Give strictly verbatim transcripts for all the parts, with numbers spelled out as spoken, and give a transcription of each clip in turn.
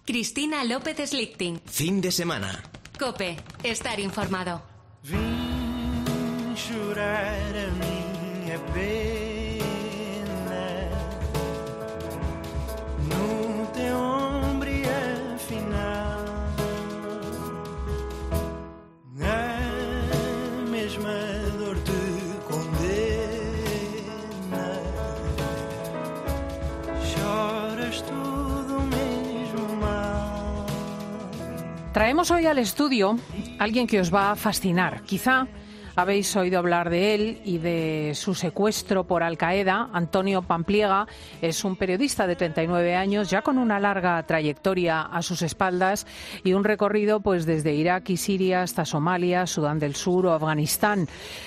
Cristina López Slichting. Fin de semana. COPE. Estar informado. Vim chorar a minha pena no teu ombro e afinal a mesma dor te condena. Choras todo o mesmo mal. Traemos hoy al estudio a alguien que os va a fascinar. Quizá habéis oído hablar de él y de su secuestro por Al-Qaeda. Antonio Pampliega es un periodista de treinta y nueve años, ya con una larga trayectoria a sus espaldas y un recorrido pues desde Irak y Siria hasta Somalia, Sudán del Sur o Afganistán.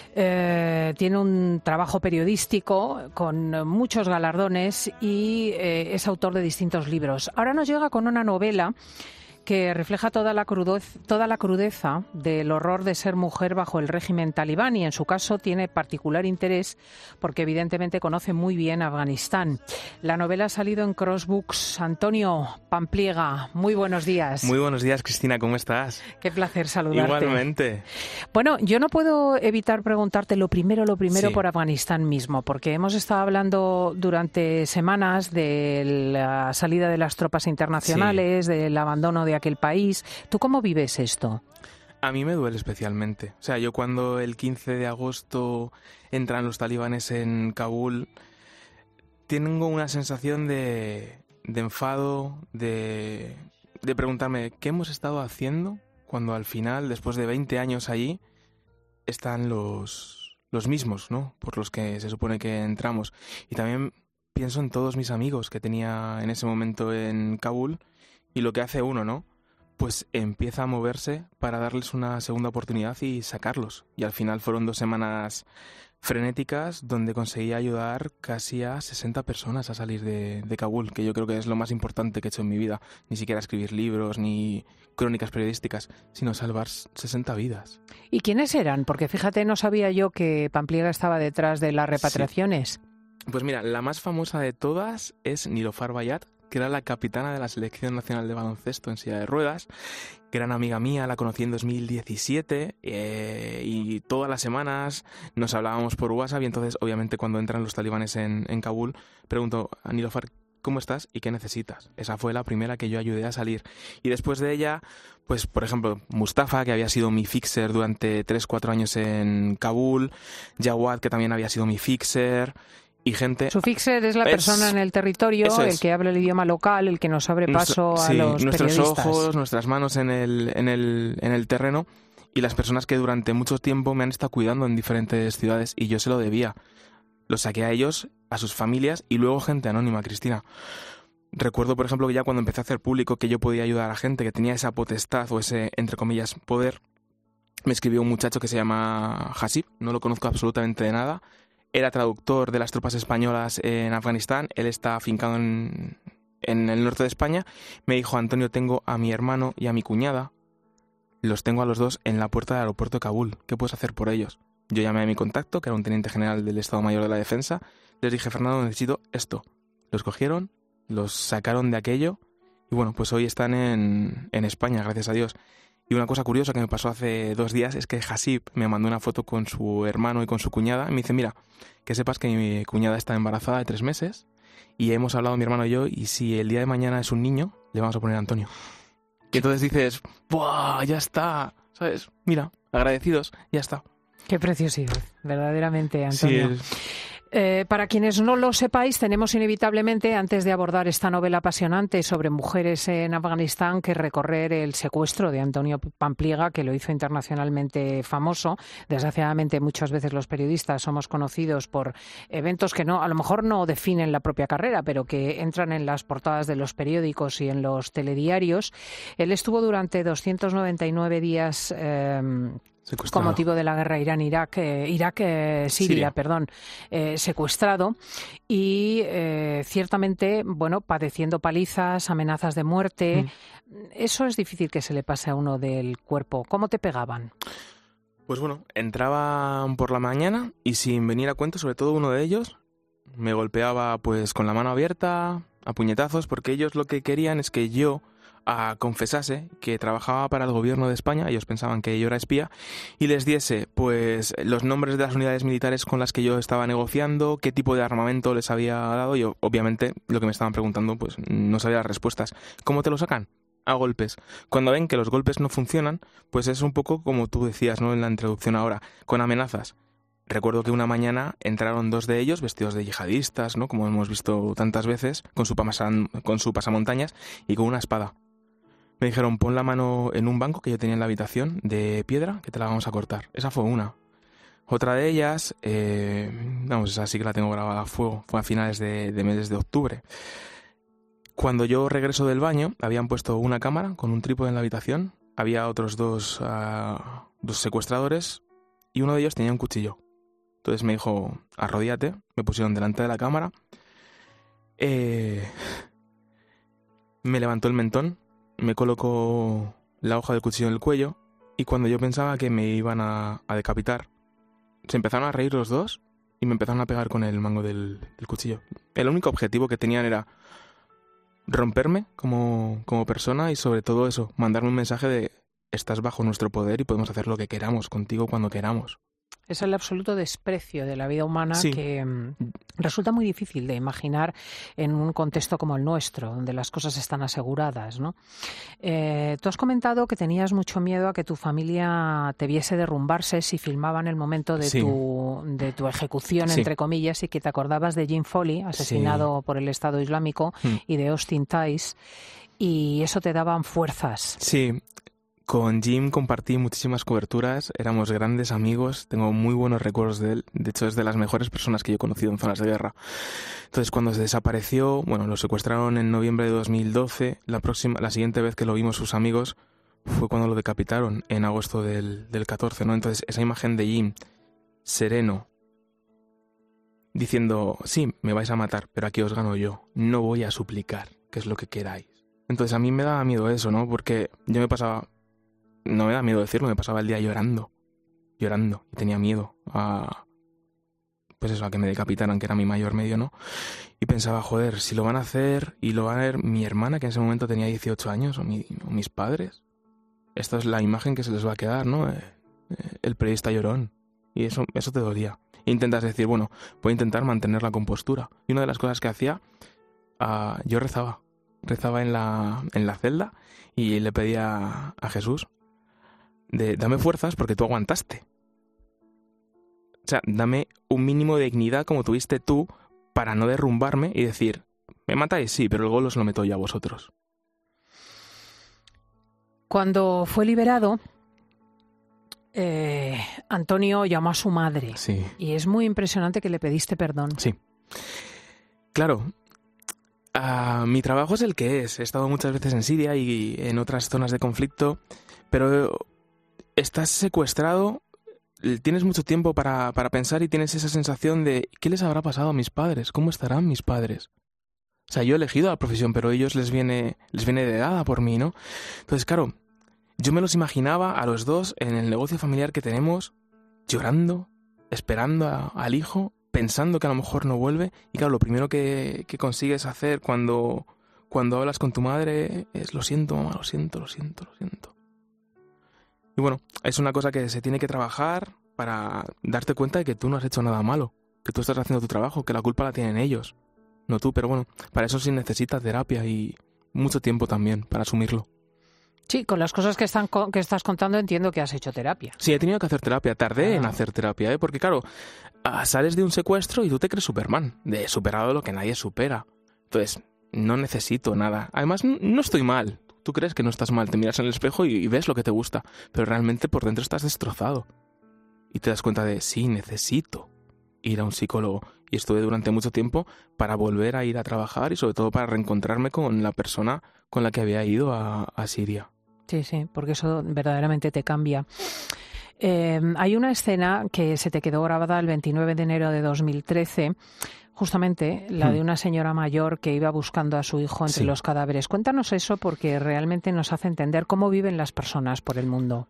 Eh, tiene un trabajo periodístico con muchos galardones y eh, es autor de distintos libros. Ahora nos llega con una novela que refleja toda la crudez, toda la crudeza del horror de ser mujer bajo el régimen talibán y en su caso tiene particular interés porque evidentemente conoce muy bien Afganistán. La novela ha salido en Crossbooks. Antonio Pampliega, muy buenos días. Muy buenos días, Cristina, ¿cómo estás? Qué placer saludarte. Igualmente. Bueno, yo no puedo evitar preguntarte lo primero, lo primero Sí. por Afganistán mismo, porque hemos estado hablando durante semanas de la salida de las tropas internacionales, sí. del abandono de aquel país. ¿Tú cómo vives esto? A mí me duele especialmente. O sea, yo cuando el quince de agosto entran los talibanes en Kabul, tengo una sensación de, de enfado, de, de preguntarme qué hemos estado haciendo cuando al final, después de veinte años allí, están los, los mismos, ¿no? Por los que se supone que entramos. Y también pienso en todos mis amigos que tenía en ese momento en Kabul y lo que hace uno, ¿no? Pues empieza a moverse para darles una segunda oportunidad y sacarlos. Y al final fueron dos semanas frenéticas donde conseguí ayudar casi a sesenta personas a salir de, de Kabul, que yo creo que es lo más importante que he hecho en mi vida. Ni siquiera escribir libros ni crónicas periodísticas, sino salvar sesenta vidas. ¿Y quiénes eran? Porque fíjate, no sabía yo que Pampliega estaba detrás de las repatriaciones. Sí. Pues mira, la más famosa de todas es Nilofar Bayat, que era la capitana de la Selección Nacional de Baloncesto en silla de ruedas, gran amiga mía, la conocí en dos mil diecisiete eh, y todas las semanas nos hablábamos por WhatsApp y entonces obviamente cuando entran los talibanes en, en Kabul pregunto a Nilofar, ¿cómo estás y qué necesitas? Esa fue la primera que yo ayudé a salir. Y después de ella, pues por ejemplo, Mustafa, que había sido mi fixer durante tres cuatro años en Kabul, Jawad, que también había sido mi fixer, y gente... Su fixer es la es, persona en el territorio, es. el que habla el idioma local, el que nos abre paso Nuestro, a sí, los nuestros periodistas. ojos, nuestras manos en el, en, el, en el terreno y las personas que durante mucho tiempo me han estado cuidando en diferentes ciudades y yo se lo debía. Los saqué a ellos, a sus familias y luego gente anónima, Cristina. Recuerdo, por ejemplo, que ya cuando empecé a hacer público que yo podía ayudar a la gente, que tenía esa potestad o ese, entre comillas, poder, me escribió un muchacho que se llama Hasib, no lo conozco absolutamente de nada. Era traductor de las tropas españolas en Afganistán, él está afincado en, en el norte de España. Me dijo, Antonio, tengo a mi hermano y a mi cuñada, los tengo a los dos en la puerta del aeropuerto de Kabul, ¿qué puedes hacer por ellos? Yo llamé a mi contacto, que era un teniente general del Estado Mayor de la Defensa, les dije, Fernando, necesito esto. Los cogieron, los sacaron de aquello y bueno, pues hoy están en, en España, gracias a Dios. Y una cosa curiosa que me pasó hace dos días es que Hasib me mandó una foto con su hermano y con su cuñada y me dice, mira, que sepas que mi cuñada está embarazada de tres meses y hemos hablado mi hermano y yo y si el día de mañana es un niño, le vamos a poner Antonio. Y entonces dices, ¡buah! Ya está, ¿sabes? Mira, agradecidos, ya está. Qué preciosidad, verdaderamente, Antonio. Sí, Eh, para quienes no lo sepáis, tenemos inevitablemente, antes de abordar esta novela apasionante sobre mujeres en Afganistán, que recorrer el secuestro de Antonio Pampliega, que lo hizo internacionalmente famoso. Desgraciadamente, muchas veces los periodistas somos conocidos por eventos que no, a lo mejor no definen la propia carrera, pero que entran en las portadas de los periódicos y en los telediarios. Él estuvo durante doscientos noventa y nueve días... Eh, con motivo de la guerra Irán-Irak, eh, Irak-Siria, Siria. perdón, eh, secuestrado y eh, ciertamente, bueno, padeciendo palizas, amenazas de muerte. Mm. Eso es difícil que se le pase a uno del cuerpo. ¿Cómo te pegaban? Pues bueno, entraban por la mañana y sin venir a cuento, sobre todo uno de ellos, me golpeaba pues con la mano abierta, a puñetazos, porque ellos lo que querían es que yo, a confesase que trabajaba para el gobierno de España, ellos pensaban que yo era espía, y les diese pues los nombres de las unidades militares con las que yo estaba negociando, qué tipo de armamento les había dado. Yo, obviamente, lo que me estaban preguntando, pues no sabía las respuestas. ¿Cómo te lo sacan? A golpes. Cuando ven que los golpes no funcionan, pues es un poco como tú decías, ¿no?, en la introducción ahora, con amenazas. Recuerdo que una mañana entraron dos de ellos vestidos de yihadistas, ¿no?, como hemos visto tantas veces, con su, pasan, con su pasamontañas y con una espada. Me dijeron, pon la mano en un banco que yo tenía en la habitación de piedra, que te la vamos a cortar. Esa fue una. Otra de ellas, eh, vamos, esa sí que la tengo grabada a fuego, fue a finales de, de meses de octubre. Cuando yo regreso del baño, habían puesto una cámara con un trípode en la habitación, había otros dos, uh, dos secuestradores y uno de ellos tenía un cuchillo. Entonces me dijo, arrodíate, me pusieron delante de la cámara, eh, me levantó el mentón, me colocó la hoja del cuchillo en el cuello y cuando yo pensaba que me iban a, a decapitar, se empezaron a reír los dos y me empezaron a pegar con el mango del, del cuchillo. El único objetivo que tenían era romperme como, como persona y sobre todo eso, mandarme un mensaje de estás bajo nuestro poder y podemos hacer lo que queramos contigo cuando queramos. Es el absoluto desprecio de la vida humana, sí, que mm, resulta muy difícil de imaginar en un contexto como el nuestro, donde las cosas están aseguradas, ¿no? Eh, tú has comentado que tenías mucho miedo a que tu familia te viese derrumbarse si filmaban el momento de, sí, tu, de tu ejecución, sí, entre comillas, y que te acordabas de Jim Foley, asesinado, sí, por el Estado Islámico, mm. y de Austin Tice, y eso te daban fuerzas. Sí. Con Jim compartí muchísimas coberturas, éramos grandes amigos, tengo muy buenos recuerdos de él, de hecho es de las mejores personas que yo he conocido en zonas de guerra. Entonces cuando se desapareció, bueno, lo secuestraron en noviembre de dos mil doce, la próxima, la siguiente vez que lo vimos sus amigos fue cuando lo decapitaron, en agosto del, del catorce, ¿no? Entonces esa imagen de Jim, sereno, diciendo, sí, me vais a matar, pero aquí os gano yo, no voy a suplicar, que es lo que queráis. Entonces a mí me daba miedo eso, ¿no? Porque yo me pasaba... No me da miedo decirlo, me pasaba el día llorando, llorando, y tenía miedo a, pues eso, a que me decapitaran, que era mi mayor medio, ¿no? Y pensaba, joder, si lo van a hacer, y lo van a ver mi hermana, que en ese momento tenía dieciocho años, o, mi, o mis padres, esta es la imagen que se les va a quedar, ¿no? Eh, eh, el periodista llorón, y eso, eso te dolía. E intentas decir, bueno, voy a intentar mantener la compostura. Y una de las cosas que hacía, uh, yo rezaba, rezaba en la, en la celda, y le pedía a Jesús, de dame fuerzas porque tú aguantaste. O sea, dame un mínimo de dignidad como tuviste tú para no derrumbarme y decir, me matáis, sí, pero el gol os lo meto yo a vosotros. Cuando fue liberado, eh, Antonio llamó a su madre. Sí. Y es muy impresionante que le pediste perdón. Sí. Claro, uh, mi trabajo es el que es. He estado muchas veces en Siria y en otras zonas de conflicto, pero... Estás secuestrado, tienes mucho tiempo para, para pensar y tienes esa sensación de ¿qué les habrá pasado a mis padres? ¿Cómo estarán mis padres? O sea, yo he elegido la profesión, pero a ellos les viene, les viene heredada por mí, ¿no? Entonces, claro, yo me los imaginaba a los dos en el negocio familiar que tenemos, llorando, esperando a, al hijo, pensando que a lo mejor no vuelve. Y claro, lo primero que, que consigues hacer cuando, cuando hablas con tu madre es lo siento, mamá, lo siento, lo siento, lo siento. Y bueno, es una cosa que se tiene que trabajar para darte cuenta de que tú no has hecho nada malo, que tú estás haciendo tu trabajo, que la culpa la tienen ellos, no tú. Pero bueno, para eso sí necesitas terapia y mucho tiempo también para asumirlo. Sí, con las cosas que, están, que estás contando entiendo que has hecho terapia. Sí, he tenido que hacer terapia, tardé ah. en hacer terapia, ¿eh? Porque claro, sales de un secuestro y tú te crees Superman, de superado lo que nadie supera. Entonces, no necesito nada. Además, no estoy mal. Tú crees que no estás mal, te miras en el espejo y ves lo que te gusta, pero realmente por dentro estás destrozado. Y te das cuenta de, sí, necesito ir a un psicólogo. Y estuve durante mucho tiempo para volver a ir a trabajar y sobre todo para reencontrarme con la persona con la que había ido a, a Siria. Sí, sí, porque eso verdaderamente te cambia. Eh, hay una escena que se te quedó grabada el veintinueve de enero de dos mil trece, justamente la de una señora mayor que iba buscando a su hijo entre sí. los cadáveres. Cuéntanos eso porque realmente nos hace entender cómo viven las personas por el mundo.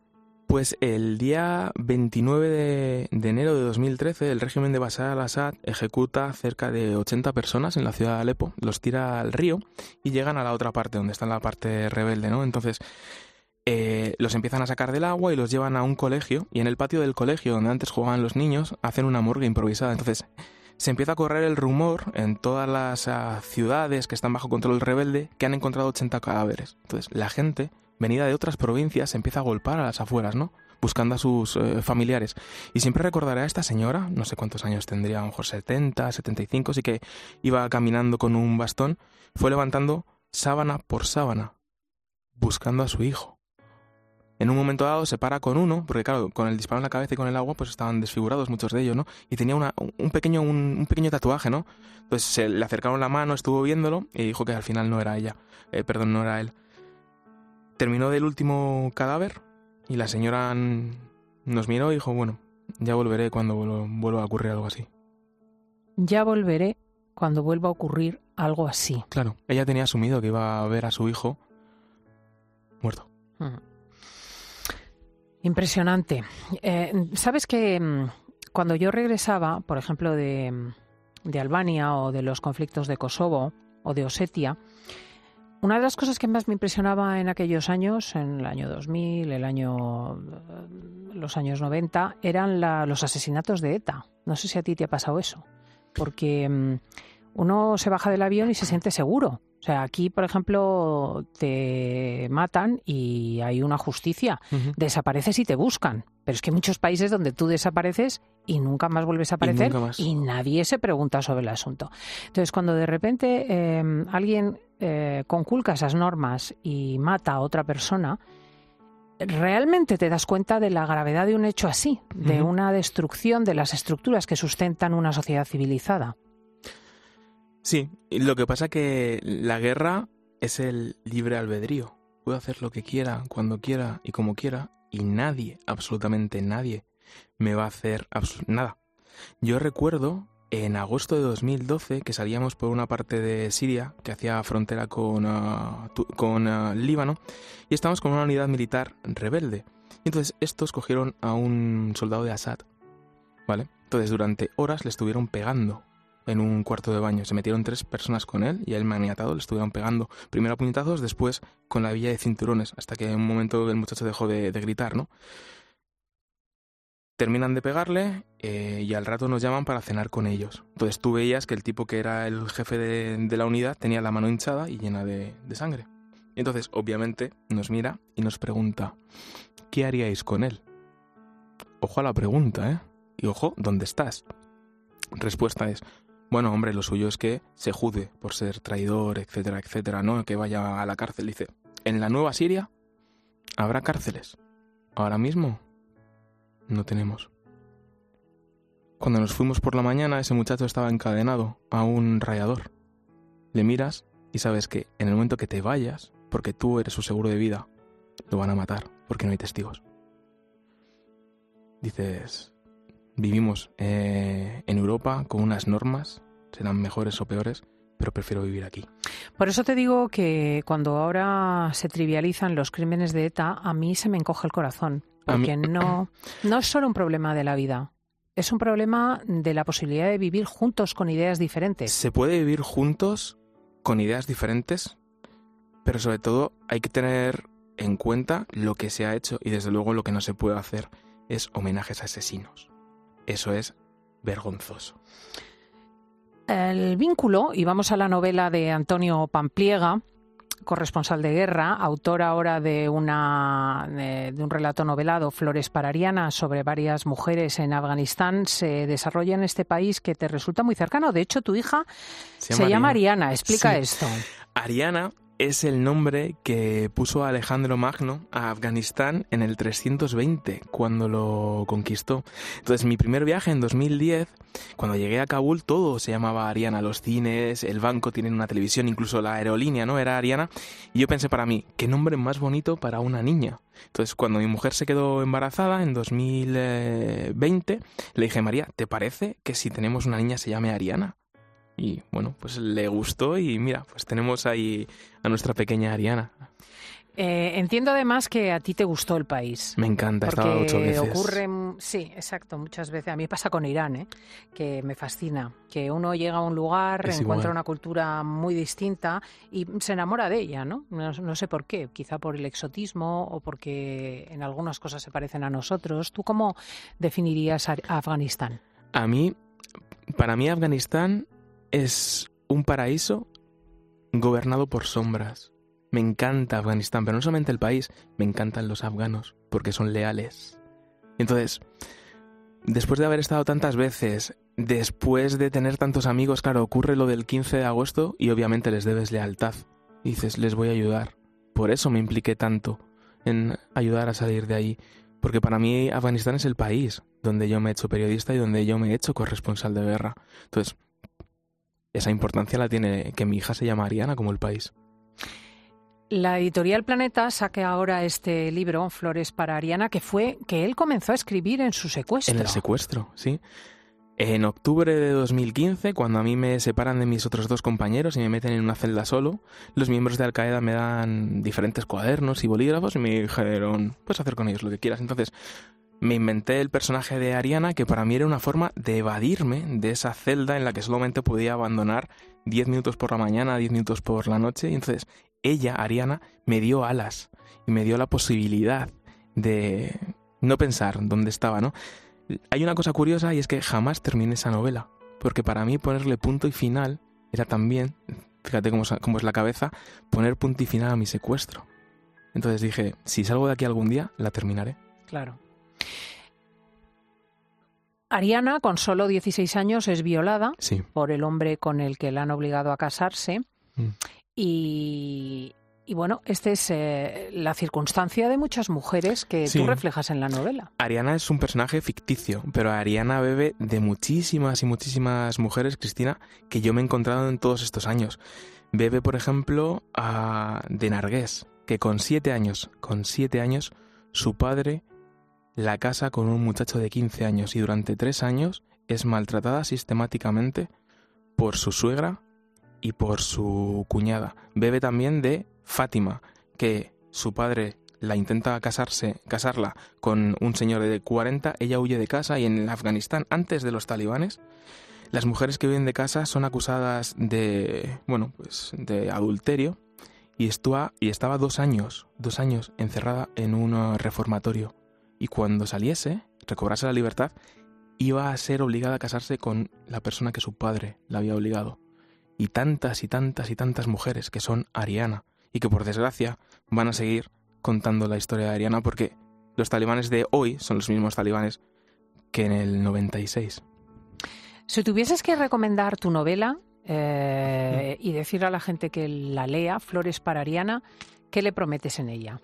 Pues el día veintinueve de, de enero de dos mil trece, el régimen de Bashar al-Assad ejecuta cerca de ochenta personas en la ciudad de Alepo, los tira al río y llegan a la otra parte, donde está la parte rebelde, ¿no? Entonces, eh, los empiezan a sacar del agua y los llevan a un colegio, y en el patio del colegio, donde antes jugaban los niños, hacen una morgue improvisada. Entonces, se empieza a correr el rumor en todas las uh, ciudades que están bajo control rebelde que han encontrado ochenta cadáveres. Entonces, la gente venida de otras provincias empieza a golpear a las afueras, ¿no? Buscando a sus eh, familiares. Y siempre recordaré a esta señora, no sé cuántos años tendría, a lo mejor setenta, setenta y cinco, sí que iba caminando con un bastón, fue levantando sábana por sábana, buscando a su hijo. En un momento dado se para con uno, porque claro, con el disparo en la cabeza y con el agua, pues estaban desfigurados muchos de ellos, ¿no? Y tenía una, un, pequeño, un, un pequeño tatuaje, ¿no? Entonces se le acercaron la mano, estuvo viéndolo y dijo que al final no era ella, eh, perdón, no era él. Terminó del último cadáver y la señora nos miró y dijo, bueno, ya volveré cuando vuelva a ocurrir algo así. Ya volveré cuando vuelva a ocurrir algo así. Claro, ella tenía asumido que iba a ver a su hijo muerto. Hmm. Impresionante. Eh, ¿Sabes que cuando yo regresaba, por ejemplo, de, de Albania o de los conflictos de Kosovo o de Osetia, una de las cosas que más me impresionaba en aquellos años, en el año dos mil, el año, los años noventa, eran la, los asesinatos de ETA. No sé si a ti te ha pasado eso, porque um, uno se baja del avión y se siente seguro. O sea, aquí, por ejemplo, te matan y hay una justicia. Uh-huh. Desapareces y te buscan. Pero es que hay muchos países donde tú desapareces y nunca más vuelves a aparecer y, más. y nadie se pregunta sobre el asunto. Entonces, cuando de repente eh, alguien eh, conculca esas normas y mata a otra persona, realmente te das cuenta de la gravedad de un hecho así, de uh-huh. una destrucción de las estructuras que sustentan una sociedad civilizada. Sí, lo que pasa que la guerra es el libre albedrío. Puedo hacer lo que quiera, cuando quiera y como quiera, y nadie, absolutamente nadie, me va a hacer abs- nada. Yo recuerdo en agosto de dos mil doce que salíamos por una parte de Siria que hacía frontera con, uh, tu- con uh, Líbano, y estábamos con una unidad militar rebelde. Y entonces estos cogieron a un soldado de Assad, ¿vale? Entonces durante horas le estuvieron pegando en un cuarto de baño. Se metieron tres personas con él y a él maniatado le estuvieron pegando. Primero a puñetazos, después con la villa de cinturones, hasta que en un momento el muchacho dejó de, de gritar, ¿no? Terminan de pegarle eh, y al rato nos llaman para cenar con ellos. Entonces tú veías que el tipo que era el jefe de, de la unidad tenía la mano hinchada y llena de, de sangre. Y entonces, obviamente, nos mira y nos pregunta, ¿qué haríais con él? Ojo a la pregunta, ¿eh? Y ojo, ¿dónde estás? Respuesta es, bueno, hombre, lo suyo es que se juzgue por ser traidor, etcétera, etcétera, ¿no? Que vaya a la cárcel. Dice, en la nueva Siria habrá cárceles. Ahora mismo no tenemos. Cuando nos fuimos por la mañana, ese muchacho estaba encadenado a un radiador. Le miras y sabes que en el momento que te vayas, porque tú eres su seguro de vida, lo van a matar, porque no hay testigos. Dices, vivimos eh, en Europa con unas normas, serán mejores o peores, pero prefiero vivir aquí. Por eso te digo que cuando ahora se trivializan los crímenes de ETA, a mí se me encoge el corazón, porque mí... no, no es solo un problema de la vida, es un problema de la posibilidad de vivir juntos con ideas diferentes. Se puede vivir juntos con ideas diferentes, pero sobre todo hay que tener en cuenta lo que se ha hecho y desde luego lo que no se puede hacer es homenajes a asesinos. Eso es vergonzoso. El vínculo, y vamos a la novela de Antonio Pampliega, corresponsal de guerra, autor ahora de, una, de, de un relato novelado, Flores para Ariana, sobre varias mujeres en Afganistán, se desarrolla en este país que te resulta muy cercano. De hecho, tu hija se llama, se llama Ariana. Explica sí. esto. Ariana es el nombre que puso Alejandro Magno a Afganistán en el trescientos veinte, cuando lo conquistó. Entonces, mi primer viaje en dos mil diez, cuando llegué a Kabul, todo se llamaba Ariana. Los cines, el banco tienen una televisión, incluso la aerolínea, ¿no? Era Ariana. Y yo pensé para mí, ¿qué nombre más bonito para una niña? Entonces, cuando mi mujer se quedó embarazada en dos mil veinte, le dije, María, ¿te parece que si tenemos una niña se llame Ariana? Y bueno, pues le gustó y mira, pues tenemos ahí a nuestra pequeña Ariana. Eh, entiendo además que a ti te gustó el país. Me encanta, he estado ocho Porque veces. ocurre, sí, exacto, muchas veces. A mí pasa con Irán, ¿eh? Que me fascina. Que uno llega a un lugar, Es encuentra igual. una cultura muy distinta y se enamora de ella, ¿no? ¿no? No sé por qué, quizá por el exotismo o porque en algunas cosas se parecen a nosotros. ¿Tú cómo definirías a Afganistán? A mí, para mí Afganistán es un paraíso gobernado por sombras. Me encanta Afganistán, pero no solamente el país, me encantan los afganos, porque son leales. Entonces, después de haber estado tantas veces, después de tener tantos amigos, claro, ocurre lo del quince de agosto y obviamente les debes lealtad. Y dices, les voy a ayudar. Por eso me impliqué tanto en ayudar a salir de ahí, porque para mí Afganistán es el país donde yo me he hecho periodista y donde yo me he hecho corresponsal de guerra. Entonces, esa importancia la tiene que mi hija se llama Ariana como el país. La editorial Planeta saca ahora este libro, Flores para Ariana, que fue que él comenzó a escribir en su secuestro. En el secuestro, sí. En octubre de dos mil quince, cuando a mí me separan de mis otros dos compañeros y me meten en una celda solo, los miembros de Al Qaeda me dan diferentes cuadernos y bolígrafos y me dijeron, puedes hacer con ellos lo que quieras. Entonces, me inventé el personaje de Ariana, que para mí era una forma de evadirme de esa celda en la que solamente podía abandonar diez minutos por la mañana, diez minutos por la noche. Y entonces, ella, Ariana, me dio alas y me dio la posibilidad de no pensar dónde estaba, ¿no? Hay una cosa curiosa y es que jamás terminé esa novela, porque para mí ponerle punto y final era también, fíjate cómo es, cómo es la cabeza, poner punto y final a mi secuestro. Entonces dije, si salgo de aquí algún día, la terminaré. Claro. Ariana, con solo dieciséis años, es violada Sí. por el hombre con el que la han obligado a casarse. Mm. Y, y bueno, esta es eh, la circunstancia de muchas mujeres que Sí. tú reflejas en la novela. Ariana es un personaje ficticio, pero Ariana bebe de muchísimas y muchísimas mujeres, Cristina, que yo me he encontrado en todos estos años. Bebe, por ejemplo, a de Nargués, que con siete años, con siete años, su padre la casa con un muchacho de quince años y durante tres años es maltratada sistemáticamente por su suegra y por su cuñada. Bebe también de Fátima, que su padre la intenta casarse, casarla con un señor de cuarenta, ella huye de casa y en Afganistán, antes de los talibanes, las mujeres que viven de casa son acusadas de, bueno, pues de adulterio y, estuvo, y estaba dos años, dos años encerrada en un reformatorio. Y cuando saliese, recobrase la libertad, iba a ser obligada a casarse con la persona que su padre la había obligado. Y tantas y tantas y tantas mujeres que son Ariana y que por desgracia van a seguir contando la historia de Ariana porque los talibanes de hoy son los mismos talibanes que en el noventa y seis. Si tuvieses que recomendar tu novela eh, y decir a la gente que la lea, Flores para Ariana, ¿qué le prometes en ella?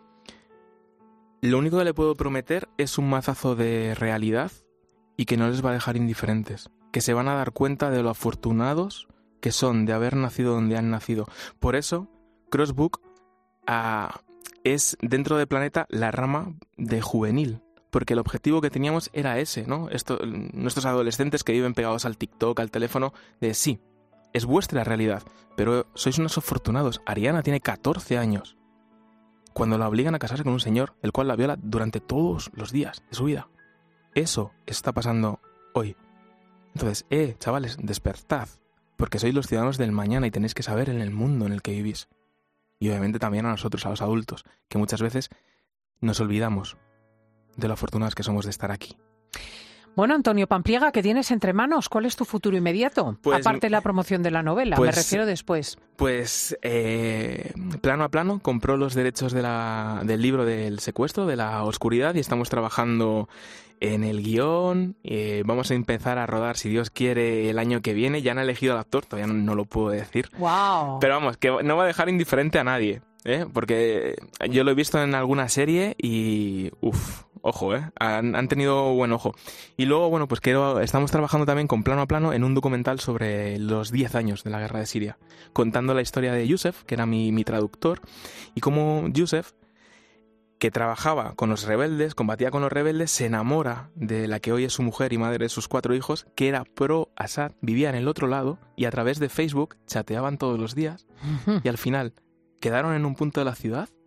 Lo único que le puedo prometer es un mazazo de realidad y que no les va a dejar indiferentes, que se van a dar cuenta de lo afortunados que son de haber nacido donde han nacido. Por eso, Crossbook uh, es dentro de Planeta la rama de juvenil, porque el objetivo que teníamos era ese, ¿no? Esto, nuestros adolescentes que viven pegados al TikTok, al teléfono, de sí, es vuestra realidad, pero sois unos afortunados. Ariana tiene catorce años. Cuando la obligan a casarse con un señor, el cual la viola durante todos los días de su vida. Eso está pasando hoy. Entonces, eh, chavales, despertad, porque sois los ciudadanos del mañana y tenéis que saber en el mundo en el que vivís. Y obviamente también a nosotros, a los adultos, que muchas veces nos olvidamos de lo afortunados que somos de estar aquí. Bueno, Antonio Pampliega, ¿qué tienes entre manos? ¿Cuál es tu futuro inmediato? Pues, Aparte de la promoción de la novela, pues, me refiero después. Pues, eh, plano a plano, compró los derechos de la, del libro del secuestro, de la oscuridad, y estamos trabajando en el guión. Eh, vamos a empezar a rodar, si Dios quiere, el año que viene. Ya han elegido al actor, todavía no, no lo puedo decir. ¡Wow! Pero vamos, que no va a dejar indiferente a nadie, ¿eh? Porque yo lo he visto en alguna serie y... Uf, ojo, ¿eh? Han, han tenido buen ojo. Y luego, bueno, pues quiero, estamos trabajando también con plano a plano en un documental sobre los diez años de la guerra de Siria, contando la historia de Yusef, que era mi, mi traductor, y cómo Yusef, que trabajaba con los rebeldes, combatía con los rebeldes, se enamora de la que hoy es su mujer y madre de sus cuatro hijos, que era pro Assad, vivía en el otro lado, y a través de Facebook chateaban todos los días, y al final quedaron en un punto de la ciudad,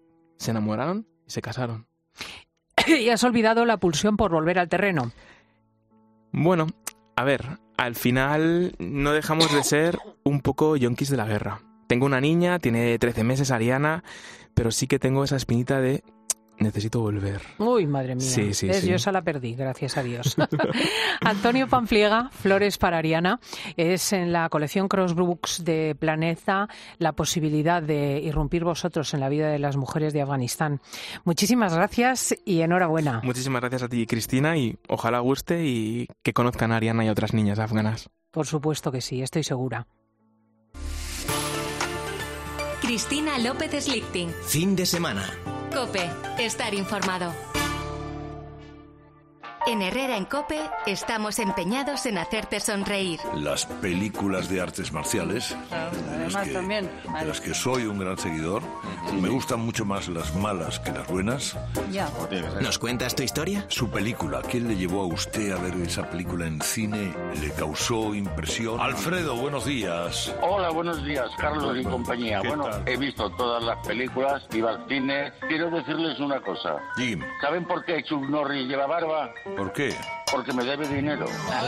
se enamoraron y se casaron. ¿Y has olvidado la pulsión por volver al terreno? Bueno, a ver, al final no dejamos de ser un poco yonkis de la guerra. Tengo una niña, tiene trece meses, Ariana, pero sí que tengo esa espinita de necesito volver. Uy, madre mía. Sí, sí, ¿Ves? sí. Yo esa la perdí, gracias a Dios. Antonio Pampliega, Flores para Ariana, es en la colección Crossbooks de Planeta la posibilidad de irrumpir vosotros en la vida de las mujeres de Afganistán. Muchísimas gracias y enhorabuena. Muchísimas gracias a ti, Cristina, y ojalá guste y que conozcan a Ariana y a otras niñas afganas. Por supuesto que sí, estoy segura. Cristina López Slichting. Fin de semana. COPE. Estar informado. En Herrera en COPE estamos empeñados en hacerte sonreír. Las películas de artes marciales, Claro, de, además las que, también. de las que soy un gran seguidor, me gustan mucho más las malas que las buenas. Ya. ¿Nos cuentas tu historia? Su película, ¿quién le llevó a usted a ver esa película en cine? ¿Le causó impresión? Alfredo, buenos días. Hola, buenos días, Carlos y compañía. ¿Qué Bueno, tal? he visto todas las películas, iba al cine. Quiero decirles una cosa. Dime, ¿Saben por qué Chuck Norris lleva barba? ¿por qué? Porque me debe dinero.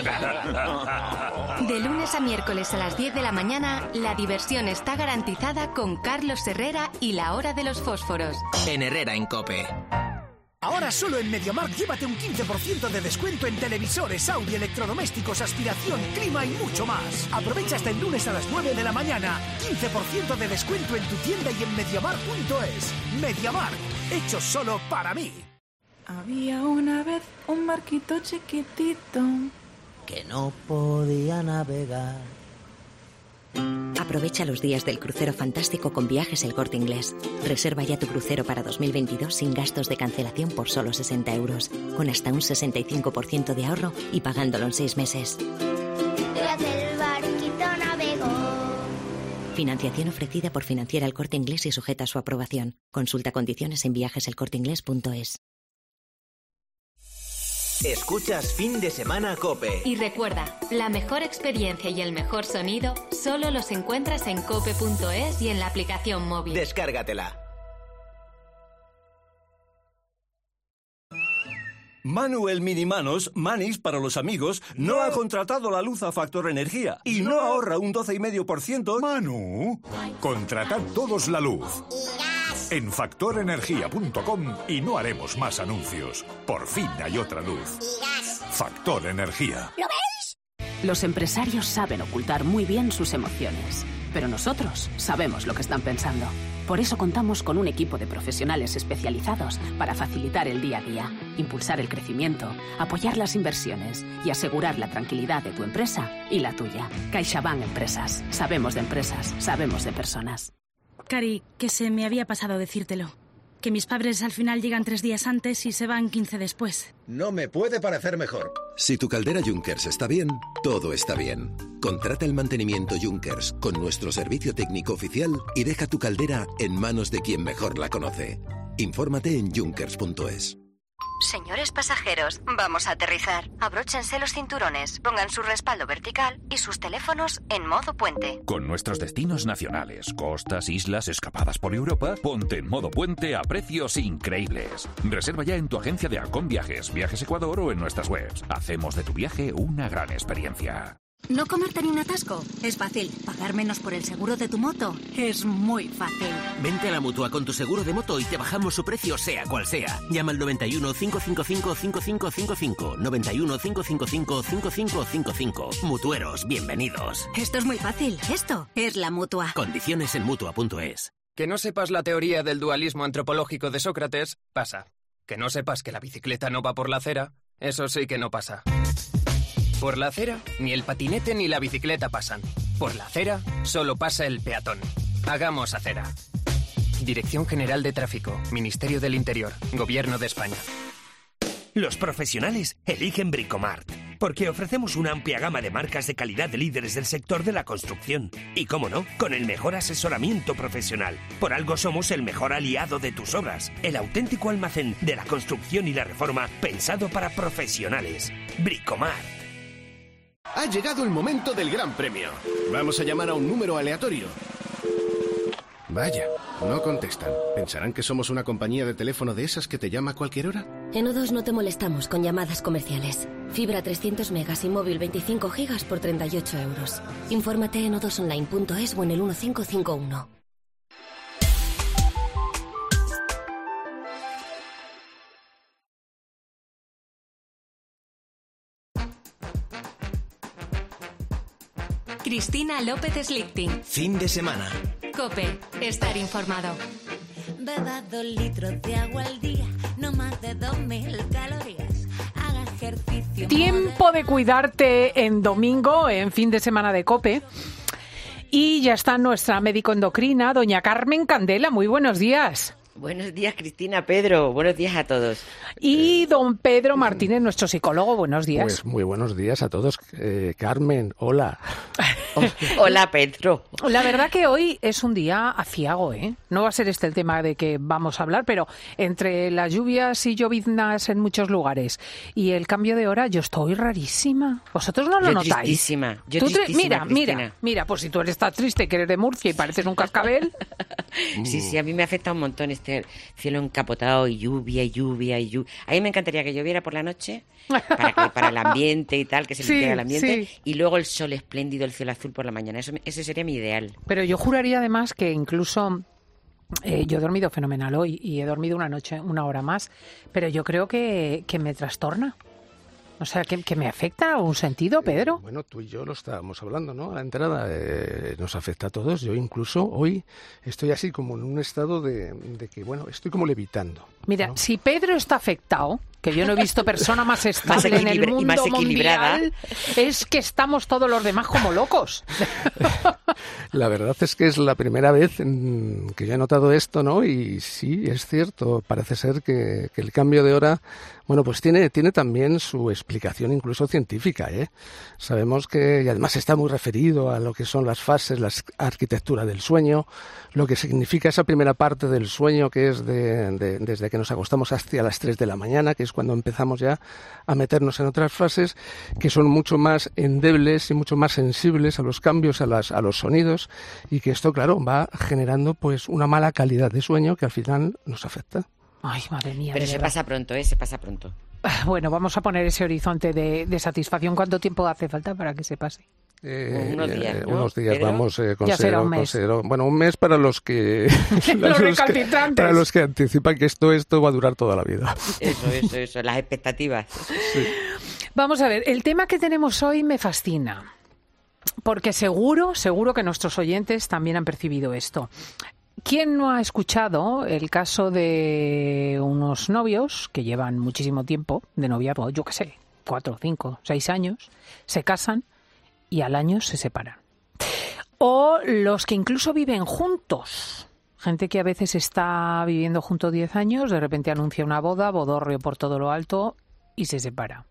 De lunes a miércoles a las diez de la mañana, la diversión está garantizada con Carlos Herrera y la hora de los fósforos. En Herrera en COPE. Ahora solo en MediaMarkt llévate un quince por ciento de descuento en televisores, audio, electrodomésticos, aspiración, clima y mucho más. Aprovecha hasta el lunes a las nueve de la mañana. quince por ciento de descuento en tu tienda y en MediaMarkt punto es. MediaMarkt, hecho solo para mí. Había una vez un barquito chiquitito que no podía navegar. Aprovecha los días del crucero fantástico con Viajes El Corte Inglés. Reserva ya tu crucero para dos mil veintidós sin gastos de cancelación por solo sesenta euros, con hasta un sesenta y cinco por ciento de ahorro y pagándolo en seis meses. Tras el barquito navegó. Financiación ofrecida por Financiera El Corte Inglés y sujeta a su aprobación. Consulta condiciones en viajes el corte inglés punto es. Escuchas Fin de Semana COPE. Y recuerda, la mejor experiencia y el mejor sonido solo los encuentras en cope punto es y en la aplicación móvil. Descárgatela. Manuel Minimanos, Manis para los amigos, no ha contratado la luz a Factor Energía y no ahorra un doce coma cinco por ciento. Manu, contratad todos la luz en factor energía punto com y no haremos más anuncios. Por fin hay otra luz. Factor Energía. ¿Lo veis? Los empresarios saben ocultar muy bien sus emociones, pero nosotros sabemos lo que están pensando. Por eso contamos con un equipo de profesionales especializados para facilitar el día a día, impulsar el crecimiento, apoyar las inversiones y asegurar la tranquilidad de tu empresa y la tuya. CaixaBank Empresas. Sabemos de empresas, sabemos de personas. Cari, que se me había pasado decírtelo. Que mis padres al final llegan tres días antes y se van quince después. No me puede parecer mejor. Si tu caldera Junkers está bien, todo está bien. Contrata el mantenimiento Junkers con nuestro servicio técnico oficial y deja tu caldera en manos de quien mejor la conoce. Infórmate en junkers punto es. Señores pasajeros, vamos a aterrizar. Abróchense los cinturones, pongan su respaldo vertical y sus teléfonos en modo puente. Con nuestros destinos nacionales, costas, islas, escapadas por Europa, ponte en modo puente a precios increíbles. Reserva ya en tu agencia de Alcón Viajes, Viajes Ecuador o en nuestras webs. Hacemos de tu viaje una gran experiencia. No comerte ni un atasco. Es fácil. Pagar menos por el seguro de tu moto. Es muy fácil. Vente a la Mutua con tu seguro de moto y te bajamos su precio sea cual sea. Llama al noventa y uno, cinco cinco cinco, cinco cinco cinco cinco. noventa y uno, cinco cinco cinco, cinco cinco cinco cinco. Mutueros, bienvenidos. Esto es muy fácil. Esto es la Mutua. Condiciones en Mutua punto es. Que no sepas la teoría del dualismo antropológico de Sócrates, pasa. Que no sepas que la bicicleta no va por la acera, eso sí que no pasa. Por la acera, ni el patinete ni la bicicleta pasan. Por la acera, solo pasa el peatón. Hagamos acera. Dirección General de Tráfico, Ministerio del Interior, Gobierno de España. Los profesionales eligen Bricomart, porque ofrecemos una amplia gama de marcas de calidad de líderes del sector de la construcción. Y cómo no, con el mejor asesoramiento profesional. Por algo somos el mejor aliado de tus obras. El auténtico almacén de la construcción y la reforma pensado para profesionales. Bricomart. Ha llegado el momento del gran premio. Vamos a llamar a un número aleatorio. Vaya, No contestan. ¿Pensarán que somos una compañía de teléfono de esas que te llama a cualquier hora? En O dos no te molestamos con llamadas comerciales. Fibra trescientos megas y móvil veinticinco gigas por treinta y ocho euros. Infórmate en o dos online punto es o en el uno cinco cinco uno. Cristina López Slichting. Fin de semana. COPE. Estar informado. Beba dos litros de agua al día, no más de dos mil calorías. Haga ejercicio. Tiempo de cuidarte en domingo, en fin de semana de COPE. Y ya está nuestra médico endocrina, doña Carmen Candela. Muy buenos días. Buenos días, Cristina, Pedro. Buenos días a todos. Y don Pedro Martínez, nuestro psicólogo. Buenos días. Pues muy buenos días a todos. Eh, Carmen, hola. Hola, Pedro. La verdad que hoy es un día aciago, ¿eh? No va a ser este el tema de que vamos a hablar, pero entre las lluvias y lloviznas en muchos lugares y el cambio de hora, yo estoy rarísima. ¿Vosotros no lo yo notáis? Tristísima. Yo ¿Tú tristísima, mira, Cristina. mira, mira, pues si tú eres tan triste que eres de Murcia y pareces un cascabel. Sí, sí, a mí me afecta un montón este cielo encapotado y lluvia y lluvia y lluvia. A mí me encantaría que lloviera por la noche para, que, para el ambiente y tal, que se Sí, limpiara el ambiente, sí. y luego el sol espléndido, el cielo azul por la mañana. Eso, ese sería mi ideal. Pero yo juraría además que incluso eh, yo he dormido fenomenal hoy y he dormido una noche, una hora más, pero yo creo que, que me trastorna. O sea, que, que me afecta en algún sentido, Pedro. Eh, bueno, tú y yo lo estábamos hablando, ¿no? A la entrada eh, nos afecta a todos. Yo incluso hoy estoy así como en un estado de, de que, bueno, estoy como levitando. Mira, ¿no? si Pedro está afectado, que yo no he visto persona más estable Más en el equilibra- y mundo más equilibrada. mundial, es que estamos todos los demás como locos. La verdad es que es la primera vez mm, que yo he notado esto, ¿no? Y sí, es cierto, parece ser que, que el cambio de hora, bueno, pues tiene, tiene también su explicación incluso científica, ¿eh? Sabemos que, y además está muy referido a lo que son las fases, la arquitectura del sueño, lo que significa esa primera parte del sueño que es de, de, desde que nos acostamos hasta las tres de la mañana, que es cuando empezamos ya a meternos en otras fases que son mucho más endebles y mucho más sensibles a los cambios, a, las, a los sonidos, y que esto, claro, va generando pues una mala calidad de sueño que al final nos afecta. Ay, madre mía. Pero de se verdad. pasa pronto, ¿eh? Se pasa pronto. Bueno, vamos a poner ese horizonte de, de satisfacción. ¿Cuánto tiempo hace falta para que se pase? Eh, Unos días, eh, ¿no? unos días Pero vamos, eh, ya será considero, un mes. considero- bueno, un mes para los que Los que- recalcitrantes. para los que anticipan que esto esto va a durar toda la vida. Eso, eso, eso. Las expectativas. Vamos a ver, el tema que tenemos hoy me fascina, porque seguro, seguro que nuestros oyentes también han percibido esto. ¿Quién no ha escuchado el caso de unos novios que llevan muchísimo tiempo de noviazgo, yo qué sé, cuatro, cinco, seis años, se casan y al año se separan? O los que incluso viven juntos. Gente que a veces está viviendo juntos diez años, de repente anuncia una boda, bodorrio por todo lo alto y se separa.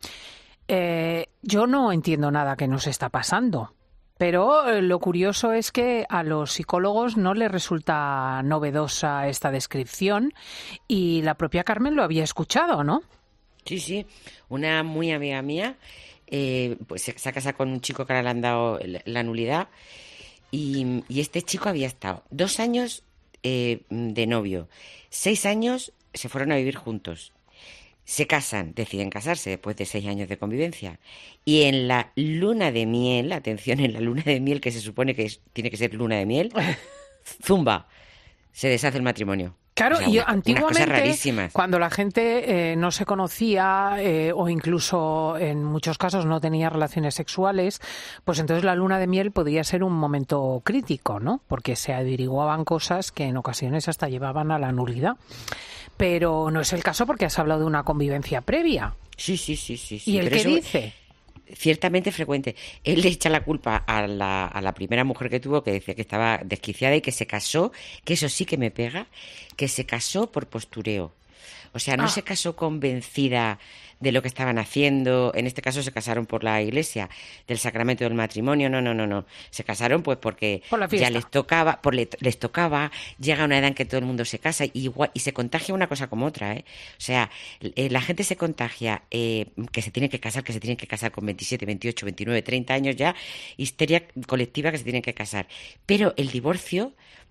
Eh, yo no entiendo nada que nos está pasando, pero eh, lo curioso es que a los psicólogos no les resulta novedosa esta descripción y la propia Carmen lo había escuchado, ¿no? Sí, sí. Una muy amiga mía eh, pues se, se ha casado con un chico que ahora le han dado la, la nulidad y, y este chico había estado dos años eh, de novio, seis años se fueron a vivir juntos. Se casan, deciden casarse después de seis años de convivencia. Y en la luna de miel, atención, en la luna de miel, que se supone que es, tiene que ser luna de miel, zumba, se deshace el matrimonio. Claro, O sea, y una- antiguamente, unas cosas rarísimas. cuando la gente eh, no se conocía eh, o incluso en muchos casos no tenía relaciones sexuales, pues entonces la luna de miel podría ser un momento crítico, ¿no? Porque se averiguaban cosas que en ocasiones hasta llevaban a la nulidad. Pero no es el caso porque has hablado de una convivencia previa. Sí, sí, sí, sí. sí. ¿Y el Pero qué eso- dice? Ciertamente frecuente. Él le echa la culpa a la, a la primera mujer que tuvo, que decía que estaba desquiciada y que se casó, que eso sí que me pega, que se casó por postureo. O sea, no Ah. se casó convencida de lo que estaban haciendo. En este caso se casaron por la iglesia, del sacramento del matrimonio. No, no, no, no. Se casaron pues porque Por la fiesta. ya les tocaba, por le- les tocaba, llega una edad en que todo el mundo se casa y, igual, y se contagia una cosa como otra, ¿eh? O sea, eh, la gente se contagia eh, que se tiene que casar, que se tienen que casar con veintisiete, veintiocho, veintinueve, treinta años ya, histeria colectiva que se tienen que casar. Pero el divorcio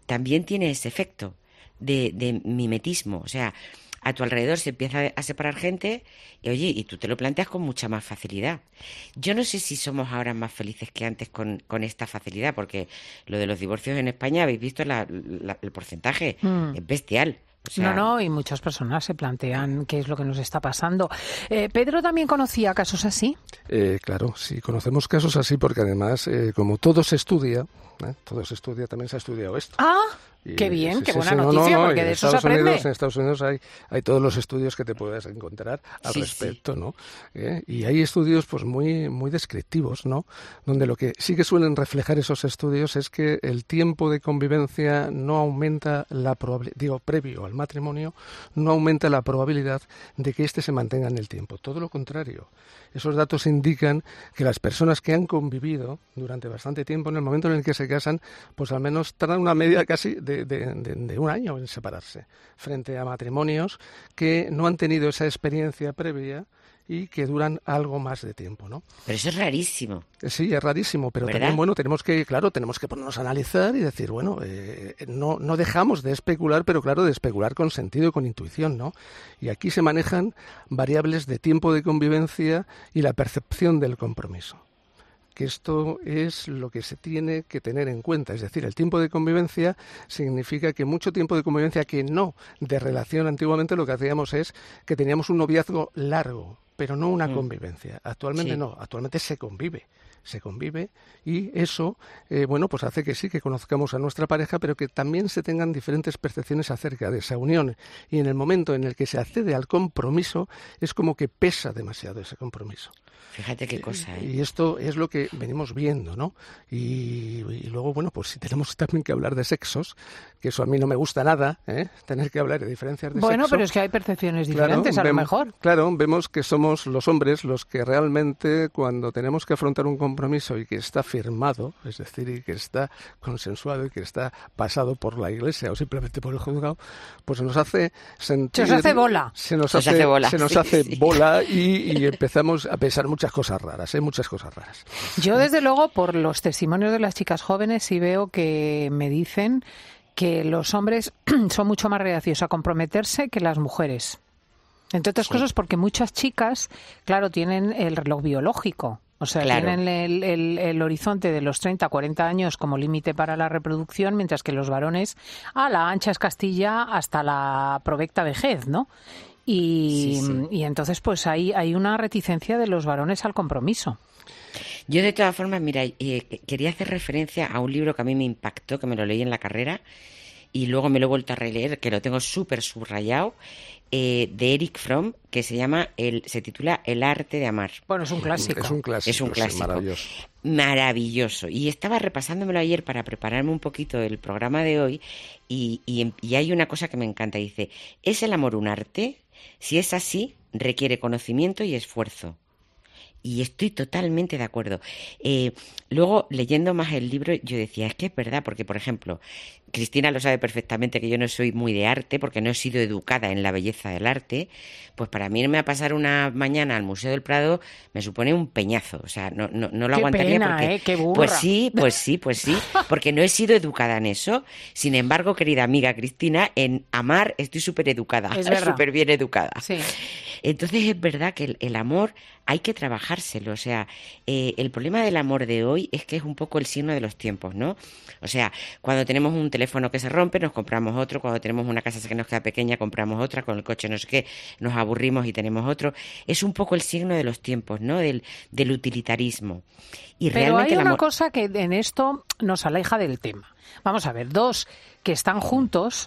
también tiene ese efecto de, de mimetismo. O sea, a tu alrededor se empieza a separar gente y, oye, y tú te lo planteas con mucha más facilidad. Yo no sé si somos ahora más felices que antes con, con esta facilidad, porque lo de los divorcios en España, habéis visto la, la, el porcentaje, mm. es bestial. O sea, no, no, y muchas personas se plantean qué es lo que nos está pasando. Eh, ¿Pedro también conocía casos así? Eh, claro, sí, conocemos casos así porque además, eh, como todo se estudia, ¿eh? todo se estudia, también se ha estudiado esto. ¡Ah! Y, ¡Qué bien! sí, ¡Qué sí, buena sí, noticia! No, no, no, porque de eso se Estados aprende. Unidos, en Estados Unidos hay, hay todos los estudios que te puedes encontrar al sí, respecto, sí. ¿no? ¿Eh? Y hay estudios pues muy, muy descriptivos, ¿no? Donde lo que sí que suelen reflejar esos estudios es que el tiempo de convivencia no aumenta la probabilidad, digo, previo al matrimonio, no aumenta la probabilidad de que éste se mantenga en el tiempo. Todo lo contrario. Esos datos indican que las personas que han convivido durante bastante tiempo, en el momento en el que se casan, pues al menos tardan una media casi de, de, de, de un año en separarse, frente a matrimonios que no han tenido esa experiencia previa y que duran algo más de tiempo, ¿no? Pero eso es rarísimo. Sí, es rarísimo, pero ¿verdad? También, bueno, tenemos que, claro, tenemos que ponernos a analizar y decir, bueno, eh, no, no dejamos de especular, pero claro, de especular con sentido y con intuición, ¿no? Y aquí se manejan variables de tiempo de convivencia y la percepción del compromiso. Que esto es lo que se tiene que tener en cuenta. Es decir, el tiempo de convivencia significa que mucho tiempo de convivencia que no de relación. Antiguamente lo que hacíamos es que teníamos un noviazgo largo, pero no una mm. convivencia. Actualmente sí. no, actualmente se convive. se convive y eso, eh, bueno, pues hace que sí, que conozcamos a nuestra pareja, pero que también se tengan diferentes percepciones acerca de esa unión. Y en el momento en el que se accede al compromiso, es como que pesa demasiado ese compromiso. Fíjate qué cosa, ¿eh? Y esto es lo que venimos viendo, ¿no? Y, y luego, bueno, pues si tenemos también que hablar de sexos, que eso a mí no me gusta nada, ¿eh? Tener que hablar de diferencias de bueno, sexo. Bueno, pero es que hay percepciones diferentes, claro, a lo vemos, mejor. Claro, vemos que somos los hombres los que realmente, cuando tenemos que afrontar un compromiso y que está firmado, es decir, y que está consensuado y que está pasado por la Iglesia o simplemente por el juzgado, pues nos hace sentir... Se nos hace bola. Se nos se hace, hace bola. Se nos sí, hace sí. bola y, y empezamos a pensar muchas cosas raras, ¿eh? Muchas cosas raras. Yo, desde luego, por los testimonios de las chicas jóvenes, sí veo que me dicen que los hombres son mucho más reacios a comprometerse que las mujeres. Entre otras sí. cosas porque muchas chicas, claro, tienen el reloj biológico. O sea, claro. tienen el, el, el horizonte de los treinta a cuarenta años como límite para la reproducción, mientras que los varones, a la ancha es Castilla hasta la provecta vejez, ¿no? Y, sí, sí. y entonces pues hay, hay una reticencia de los varones al compromiso. Yo, de todas formas, mira, eh, quería hacer referencia a un libro que a mí me impactó, que me lo leí en la carrera y luego me lo he vuelto a releer, que lo tengo súper subrayado, eh, de Erich Fromm, que se llama, el, se titula El arte de amar. Bueno, es un clásico. Es un clásico. Es un clásico. Es maravilloso. Maravilloso. Y estaba repasándomelo ayer para prepararme un poquito el programa de hoy y, y, y hay una cosa que me encanta. Dice, ¿es el amor un arte? Si es así, requiere conocimiento y esfuerzo. Y estoy totalmente de acuerdo. Eh, luego, leyendo más el libro, yo decía, es que es verdad, porque, por ejemplo, Cristina lo sabe perfectamente que yo no soy muy de arte, porque no he sido educada en la belleza del arte, pues para mí irme a pasar una mañana al Museo del Prado me supone un peñazo, o sea, no, no, no lo Qué aguantaría pena, porque... ¿eh? Qué burra. Pues sí, pues sí, pues sí, porque no he sido educada en eso. Sin embargo, querida amiga Cristina, en amar estoy súper educada, súper bien educada. Sí. Entonces es verdad que el, el amor hay que trabajárselo, o sea, eh, el problema del amor de hoy es que es un poco el signo de los tiempos, ¿no? O sea, cuando tenemos un teléfono que se rompe, nos compramos otro, cuando tenemos una casa que nos queda pequeña, compramos otra, con el coche no sé qué, nos aburrimos y tenemos otro. Es un poco el signo de los tiempos, ¿no? Del, del utilitarismo. Y Pero realmente hay el una amor... cosa que en esto nos aleja del tema. Vamos a ver, dos que están juntos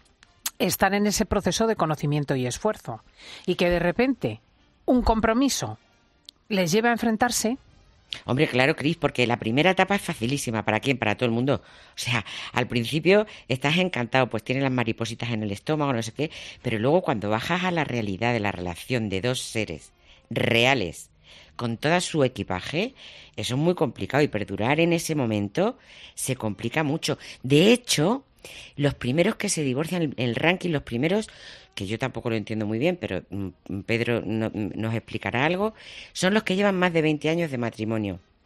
están en ese proceso de conocimiento y esfuerzo y que de repente un compromiso les lleva a enfrentarse. Hombre, claro, Cris, porque la primera etapa es facilísima. ¿Para quién? Para todo el mundo. O sea, al principio estás encantado, pues tienes las maripositas en el estómago, no sé qué, pero luego cuando bajas a la realidad de la relación de dos seres reales, con todo su equipaje, eso es muy complicado y perdurar en ese momento se complica mucho. De hecho, los primeros que se divorcian, el, el ranking, los primeros, que yo tampoco lo entiendo muy bien, pero Pedro no, nos explicará algo, son los que llevan más de veinte años de matrimonio.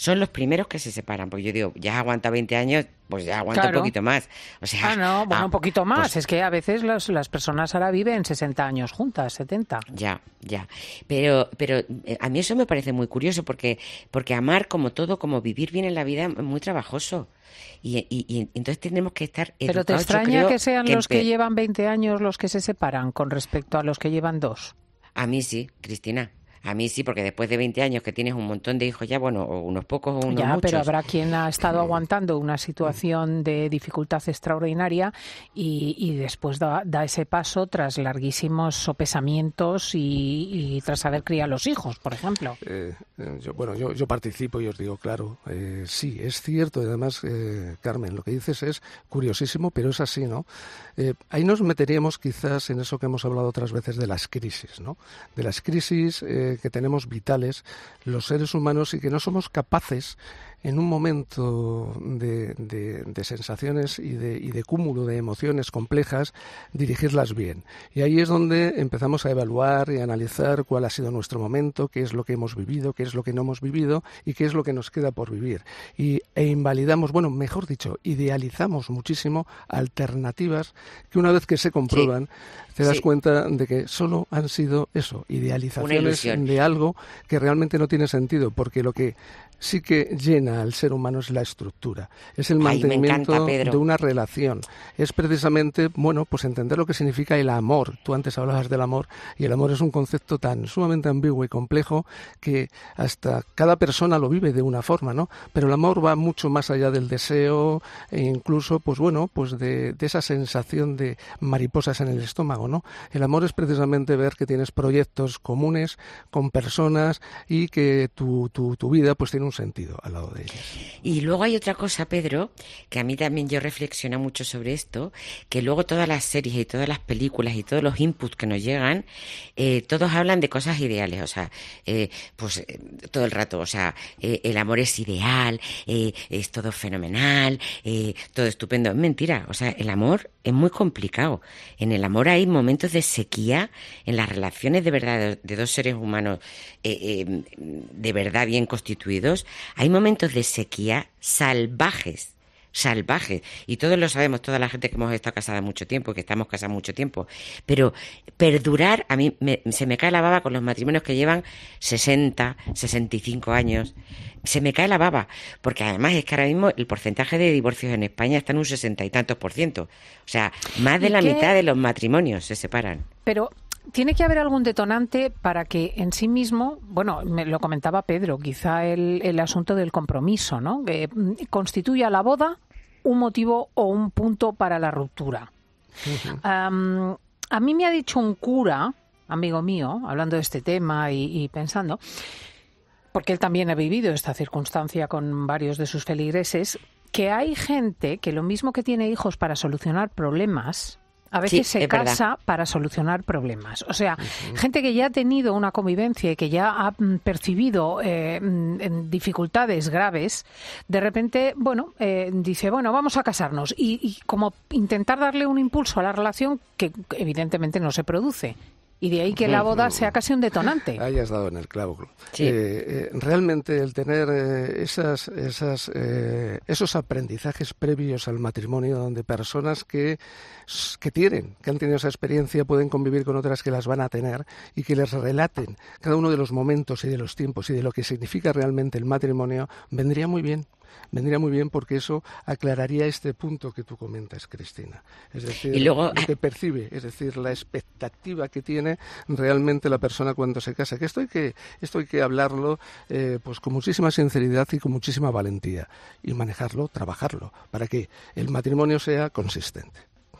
son los primeros que se separan. Porque yo digo, ya aguanta veinte años, pues ya aguanta Claro. un poquito más. O sea, Ah, no, bueno, ah, un poquito más. pues- es que a veces las, las personas ahora viven sesenta años juntas, setenta. Ya, ya. Pero, pero eh, a mí eso me parece muy curioso porque, porque amar como todo, como vivir bien en la vida, es muy trabajoso. Y, y, y entonces tenemos que estar Pero te educados, yo extraña creo, que sean los que empe- llevan veinte años los que se separan con respecto a los que llevan dos. A mí sí, Cristina. A mí sí, porque después de veinte años que tienes un montón de hijos ya, bueno, o unos pocos o unos Ya, muchos. pero habrá quien ha estado aguantando una situación de dificultad extraordinaria y, y después da, da ese paso tras larguísimos sopesamientos y, y tras haber criado a los hijos, por ejemplo. Eh, eh, yo, bueno, yo, yo participo y os digo, claro, eh, sí, es cierto. Y además, eh, Carmen, lo que dices es curiosísimo, pero es así, ¿no? Eh, ahí nos meteríamos quizás en eso que hemos hablado otras veces de las crisis, ¿no? De las crisis eh, que tenemos vitales los seres humanos y que no somos capaces en un momento de, de, de sensaciones y de, y de cúmulo de emociones complejas, dirigirlas bien. Y ahí es donde empezamos a evaluar y a analizar cuál ha sido nuestro momento, qué es lo que hemos vivido, qué es lo que no hemos vivido y qué es lo que nos queda por vivir. Y, e invalidamos, bueno, mejor dicho, idealizamos muchísimo alternativas que una vez que se comprueban, sí. te das sí. cuenta de que solo han sido eso, idealizaciones de algo que realmente no tiene sentido, porque lo que sí que llena al ser humano es la estructura, es el mantenimiento Ay, me encanta, de una relación, es precisamente, bueno, pues entender lo que significa el amor. Tú antes hablabas del amor y el amor es un concepto tan sumamente ambiguo y complejo que hasta cada persona lo vive de una forma, ¿no? Pero el amor va mucho más allá del deseo e incluso, pues bueno, pues de, de esa sensación de mariposas en el estómago, ¿no? El amor es precisamente ver que tienes proyectos comunes con personas y que tu, tu, tu vida pues tiene un sentido al lado de ellas. Y luego hay otra cosa, Pedro, que a mí también yo reflexiono mucho sobre esto, que luego todas las series y todas las películas y todos los inputs que nos llegan, eh, todos hablan de cosas ideales, o sea, eh, pues eh, todo el rato, o sea, eh, el amor es ideal, eh, es todo fenomenal, eh, todo estupendo. Es mentira, o sea, el amor es muy complicado. En el amor hay momentos de sequía, en las relaciones de verdad de, de dos seres humanos eh, eh, de verdad bien constituidos, hay momentos de sequía salvajes, salvajes, y todos lo sabemos, toda la gente que hemos estado casada mucho tiempo, que estamos casados mucho tiempo, pero perdurar, a mí me, se me cae la baba con los matrimonios que llevan sesenta, sesenta y cinco años, se me cae la baba, porque además es que ahora mismo el porcentaje de divorcios en España está en un sesenta y tantos por ciento, o sea, más de la qué? mitad de los matrimonios se separan. Pero tiene que haber algún detonante para que en sí mismo, bueno, me lo comentaba Pedro, quizá el, el asunto del compromiso, ¿no? Que constituya la boda un motivo o un punto para la ruptura. Uh-huh. Um, a mí me ha dicho un cura, amigo mío, hablando de este tema y, y pensando, porque él también ha vivido esta circunstancia con varios de sus feligreses, que hay gente que lo mismo que tiene hijos para solucionar problemas, a veces sí, se casa verdad. para solucionar problemas. O sea, uh-huh. gente que ya ha tenido una convivencia y que ya ha percibido eh, dificultades graves, de repente, bueno, eh, dice, bueno, vamos a casarnos. Y, y como intentar darle un impulso a la relación que evidentemente no se produce. Y de ahí que la boda sea casi un detonante. Ahí has dado en el clavo. Sí. Eh, eh, realmente el tener eh, esas, esas, eh, esos aprendizajes previos al matrimonio, donde personas que, que tienen, que han tenido esa experiencia, pueden convivir con otras que las van a tener y que les relaten cada uno de los momentos y de los tiempos y de lo que significa realmente el matrimonio, vendría muy bien. Vendría muy bien porque eso aclararía este punto que tú comentas, Cristina. Es decir, y luego... lo que percibe, es decir, la expectativa que tiene realmente la persona cuando se casa. Que esto hay que, esto hay que hablarlo eh, pues con muchísima sinceridad y con muchísima valentía. Y manejarlo, trabajarlo, para que el matrimonio sea consistente.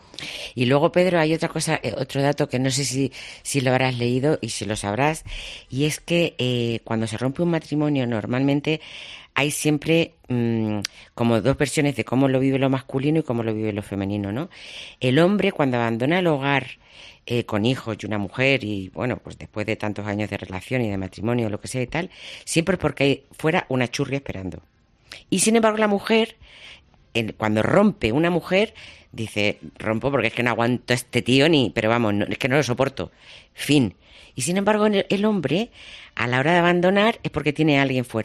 Y luego, Pedro, hay otra cosa, otro dato que no sé si, si lo habrás leído y si lo sabrás, y es que eh, cuando se rompe un matrimonio normalmente hay siempre mmm, como dos versiones de cómo lo vive lo masculino y cómo lo vive lo femenino, ¿no? El hombre, cuando abandona el hogar eh, con hijos y una mujer y, bueno, pues después de tantos años de relación y de matrimonio, lo que sea y tal, siempre es porque hay fuera una churria esperando. Y, sin embargo, la mujer, el, cuando rompe una mujer, dice, rompo porque es que no aguanto a este tío ni, pero vamos, no, es que no lo soporto. Fin. Y, sin embargo, el, el hombre, a la hora de abandonar, es porque tiene a alguien fuera.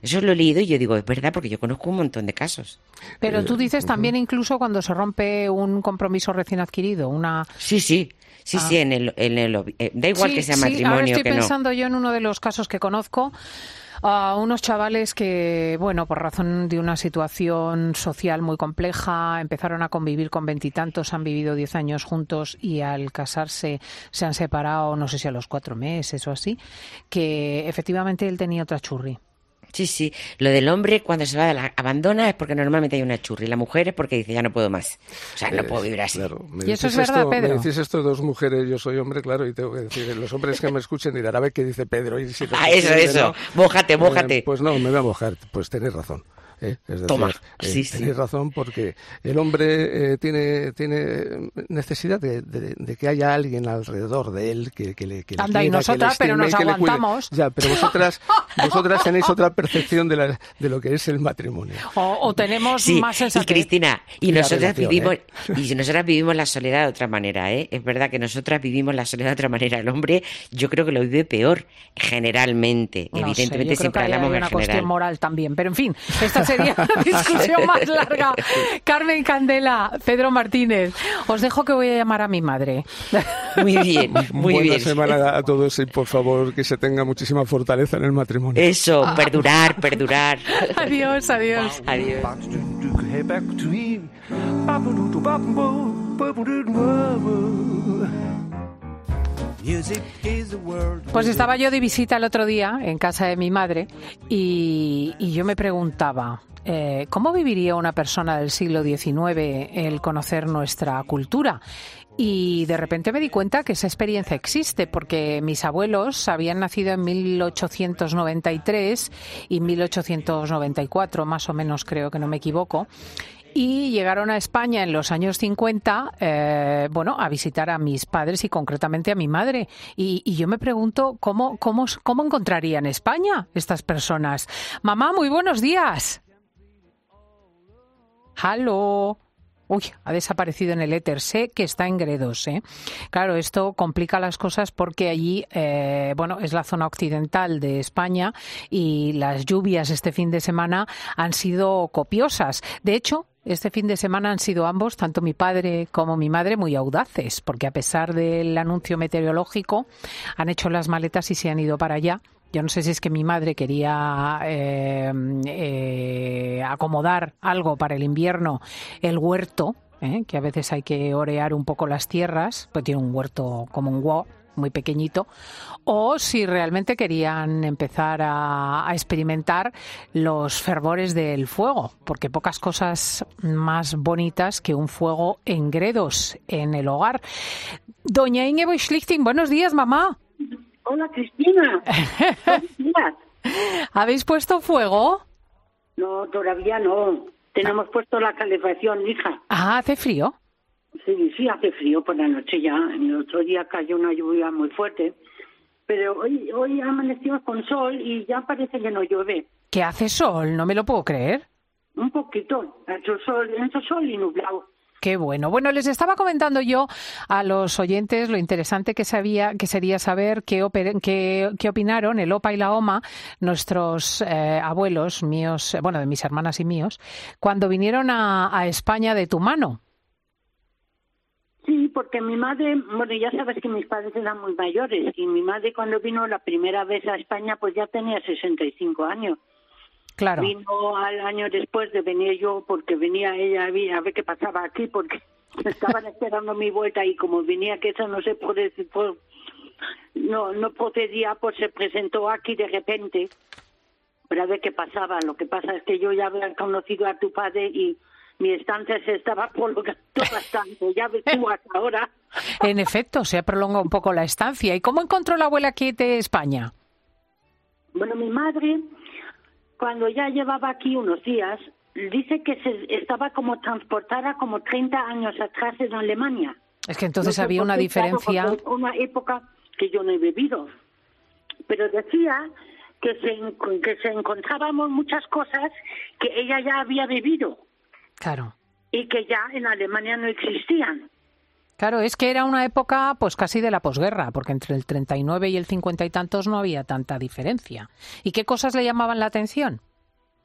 Eso lo he leído y yo digo, es verdad, porque yo conozco un montón de casos. Pero tú dices Uh-huh. también incluso cuando se rompe un compromiso recién adquirido, una... Sí, sí. Sí, Ah. sí, en el, en el, eh, da igual Sí, que sea sí, matrimonio ahora estoy que no. pensando yo en uno de los casos que conozco, a unos chavales que, bueno, por razón de una situación social muy compleja, empezaron a convivir con veintitantos, han vivido diez años juntos y al casarse se han separado, no sé si a los cuatro meses o así, que efectivamente él tenía otra churri. Sí, sí. Lo del hombre cuando se va de la abandona es porque normalmente hay una churri. La mujer es porque dice, ya no puedo más. O sea, no Eh, puedo vivir así. Claro, me ¿Y eso es dices verdad, esto- Pedro? Me decís esto dos mujeres, yo soy hombre, claro, y tengo que decir, los hombres que me escuchen dirán, a ver qué dice Pedro. Y si Ah, eso, eso. Mójate, mójate. Eh, pues no, me voy a mojar. Pues tenéis razón. ¿eh? Es decir, Toma. eh, Sí, sí. tenéis razón porque el hombre eh, tiene, tiene necesidad de, de- de que haya alguien alrededor de él que, que le que le Anda, y quiera, nosotras, que le pero nos estime, que le cuide. aguantamos. Ya, pero vosotras, vosotras tenéis otra percepción de, la, de lo que es el matrimonio. O, o tenemos Sí, más y sensatez. Cristina, y Y la nosotras relación, vivimos, ¿eh? y nosotras vivimos la soledad de otra manera, ¿eh? Es verdad que nosotras vivimos la soledad de otra manera. El hombre, yo creo que lo vive peor, generalmente. No sé, Evidentemente yo creo siempre que hay hablamos una en cuestión general. moral también, pero en fin, esta sería una discusión más larga. Carmen Candela, Pedro Martínez, os dejo que voy a llamar a mi madre. Muy bien, muy Buena bien. semana a todos y por favor que se tenga muchísima fortaleza en el matrimonio. Eso, perdurar, perdurar. Adiós, adiós. Adiós. Pues estaba yo de visita el otro día en casa de mi madre y, y yo me preguntaba, eh, ¿cómo viviría una persona del siglo diecinueve el conocer nuestra cultura? Y de repente me di cuenta que esa experiencia existe, porque mis abuelos habían nacido en mil ochocientos noventa y tres y mil ochocientos noventa y cuatro, más o menos, creo que no me equivoco. Y llegaron a España en los años cincuenta, eh, bueno, a visitar a mis padres y concretamente a mi madre. Y, y yo me pregunto cómo, cómo, cómo encontrarían España estas personas. Mamá, muy buenos días. ¡Halo! Uy, ha desaparecido en el éter. Sé que está en Gredos, ¿eh? Claro, esto complica las cosas porque allí, eh, bueno, es la zona occidental de España y las lluvias este fin de semana han sido copiosas. De hecho, este fin de semana han sido ambos, tanto mi padre como mi madre, muy audaces, porque a pesar del anuncio meteorológico, han hecho las maletas y se han ido para allá. Yo no sé si es que mi madre quería eh, eh, acomodar algo para el invierno, el huerto, ¿eh? Que a veces hay que orear un poco las tierras, pues tiene un huerto como un huo, muy pequeñito, o si realmente querían empezar a, a experimentar los fervores del fuego, porque pocas cosas más bonitas que un fuego en Gredos, en el hogar. Doña Ingeborg Schlichting, buenos días, mamá. Hola, Cristina. Buenos días. ¿Habéis puesto fuego? No, todavía no. Tenemos puesto la calefacción, hija. Ah, ¿hace frío? Sí, sí, hace frío por la noche ya. El otro día cayó una lluvia muy fuerte. Pero hoy, hoy amanecimos con sol y ya parece que no llueve. ¿Qué hace sol? No me lo puedo creer. Un poquito. Ha hecho sol, ha hecho sol y nublado. Qué bueno. Bueno, les estaba comentando yo a los oyentes lo interesante que sabía, que sería saber qué, oper- qué, qué opinaron el Opa y la Oma, nuestros eh, abuelos míos, bueno, de mis hermanas y míos, cuando vinieron a, a España de tu mano. Sí, porque mi madre, bueno, ya sabes que mis padres eran muy mayores y mi madre cuando vino la primera vez a España pues ya tenía sesenta y cinco años. Claro. Vino al año después de venir yo porque venía ella a ver, a ver qué pasaba aquí porque estaban esperando mi vuelta y como venía que eso no se puede, pues, no, no procedía, pues se presentó aquí de repente para ver qué pasaba. Lo que pasa es que yo ya había conocido a tu padre y mi estancia se estaba prolongando bastante. Ya ves tú hasta ahora. En efecto, se ha prolongado un poco la estancia. ¿Y cómo encontró la abuela aquí de España? Bueno, mi madre, cuando ya llevaba aquí unos días, dice que se estaba como transportada como treinta años atrás en Alemania. Es que entonces No sé había por una qué, diferencia. claro, porque una época que yo no he vivido. Pero decía que se, que se encontrábamos muchas cosas que ella ya había vivido Claro. y que ya en Alemania no existían. Claro, es que era una época pues casi de la posguerra, porque entre el treinta y nueve y el cincuenta y tantos no había tanta diferencia. ¿Y qué cosas le llamaban la atención?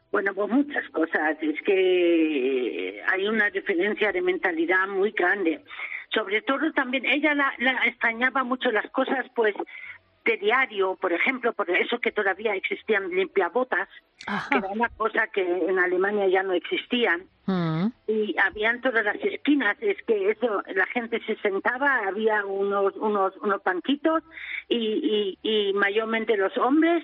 Bueno, pues muchas cosas. Es que hay una diferencia de mentalidad muy grande. Sobre todo también, ella la, la extrañaba mucho las cosas, pues, de diario, por ejemplo, por eso que todavía existían limpiabotas, Ajá. que era una cosa que en Alemania ya no existían. Uh-huh. Y habían todas las esquinas, es que eso, la gente se sentaba, había unos unos unos banquitos y, y, y mayormente los hombres,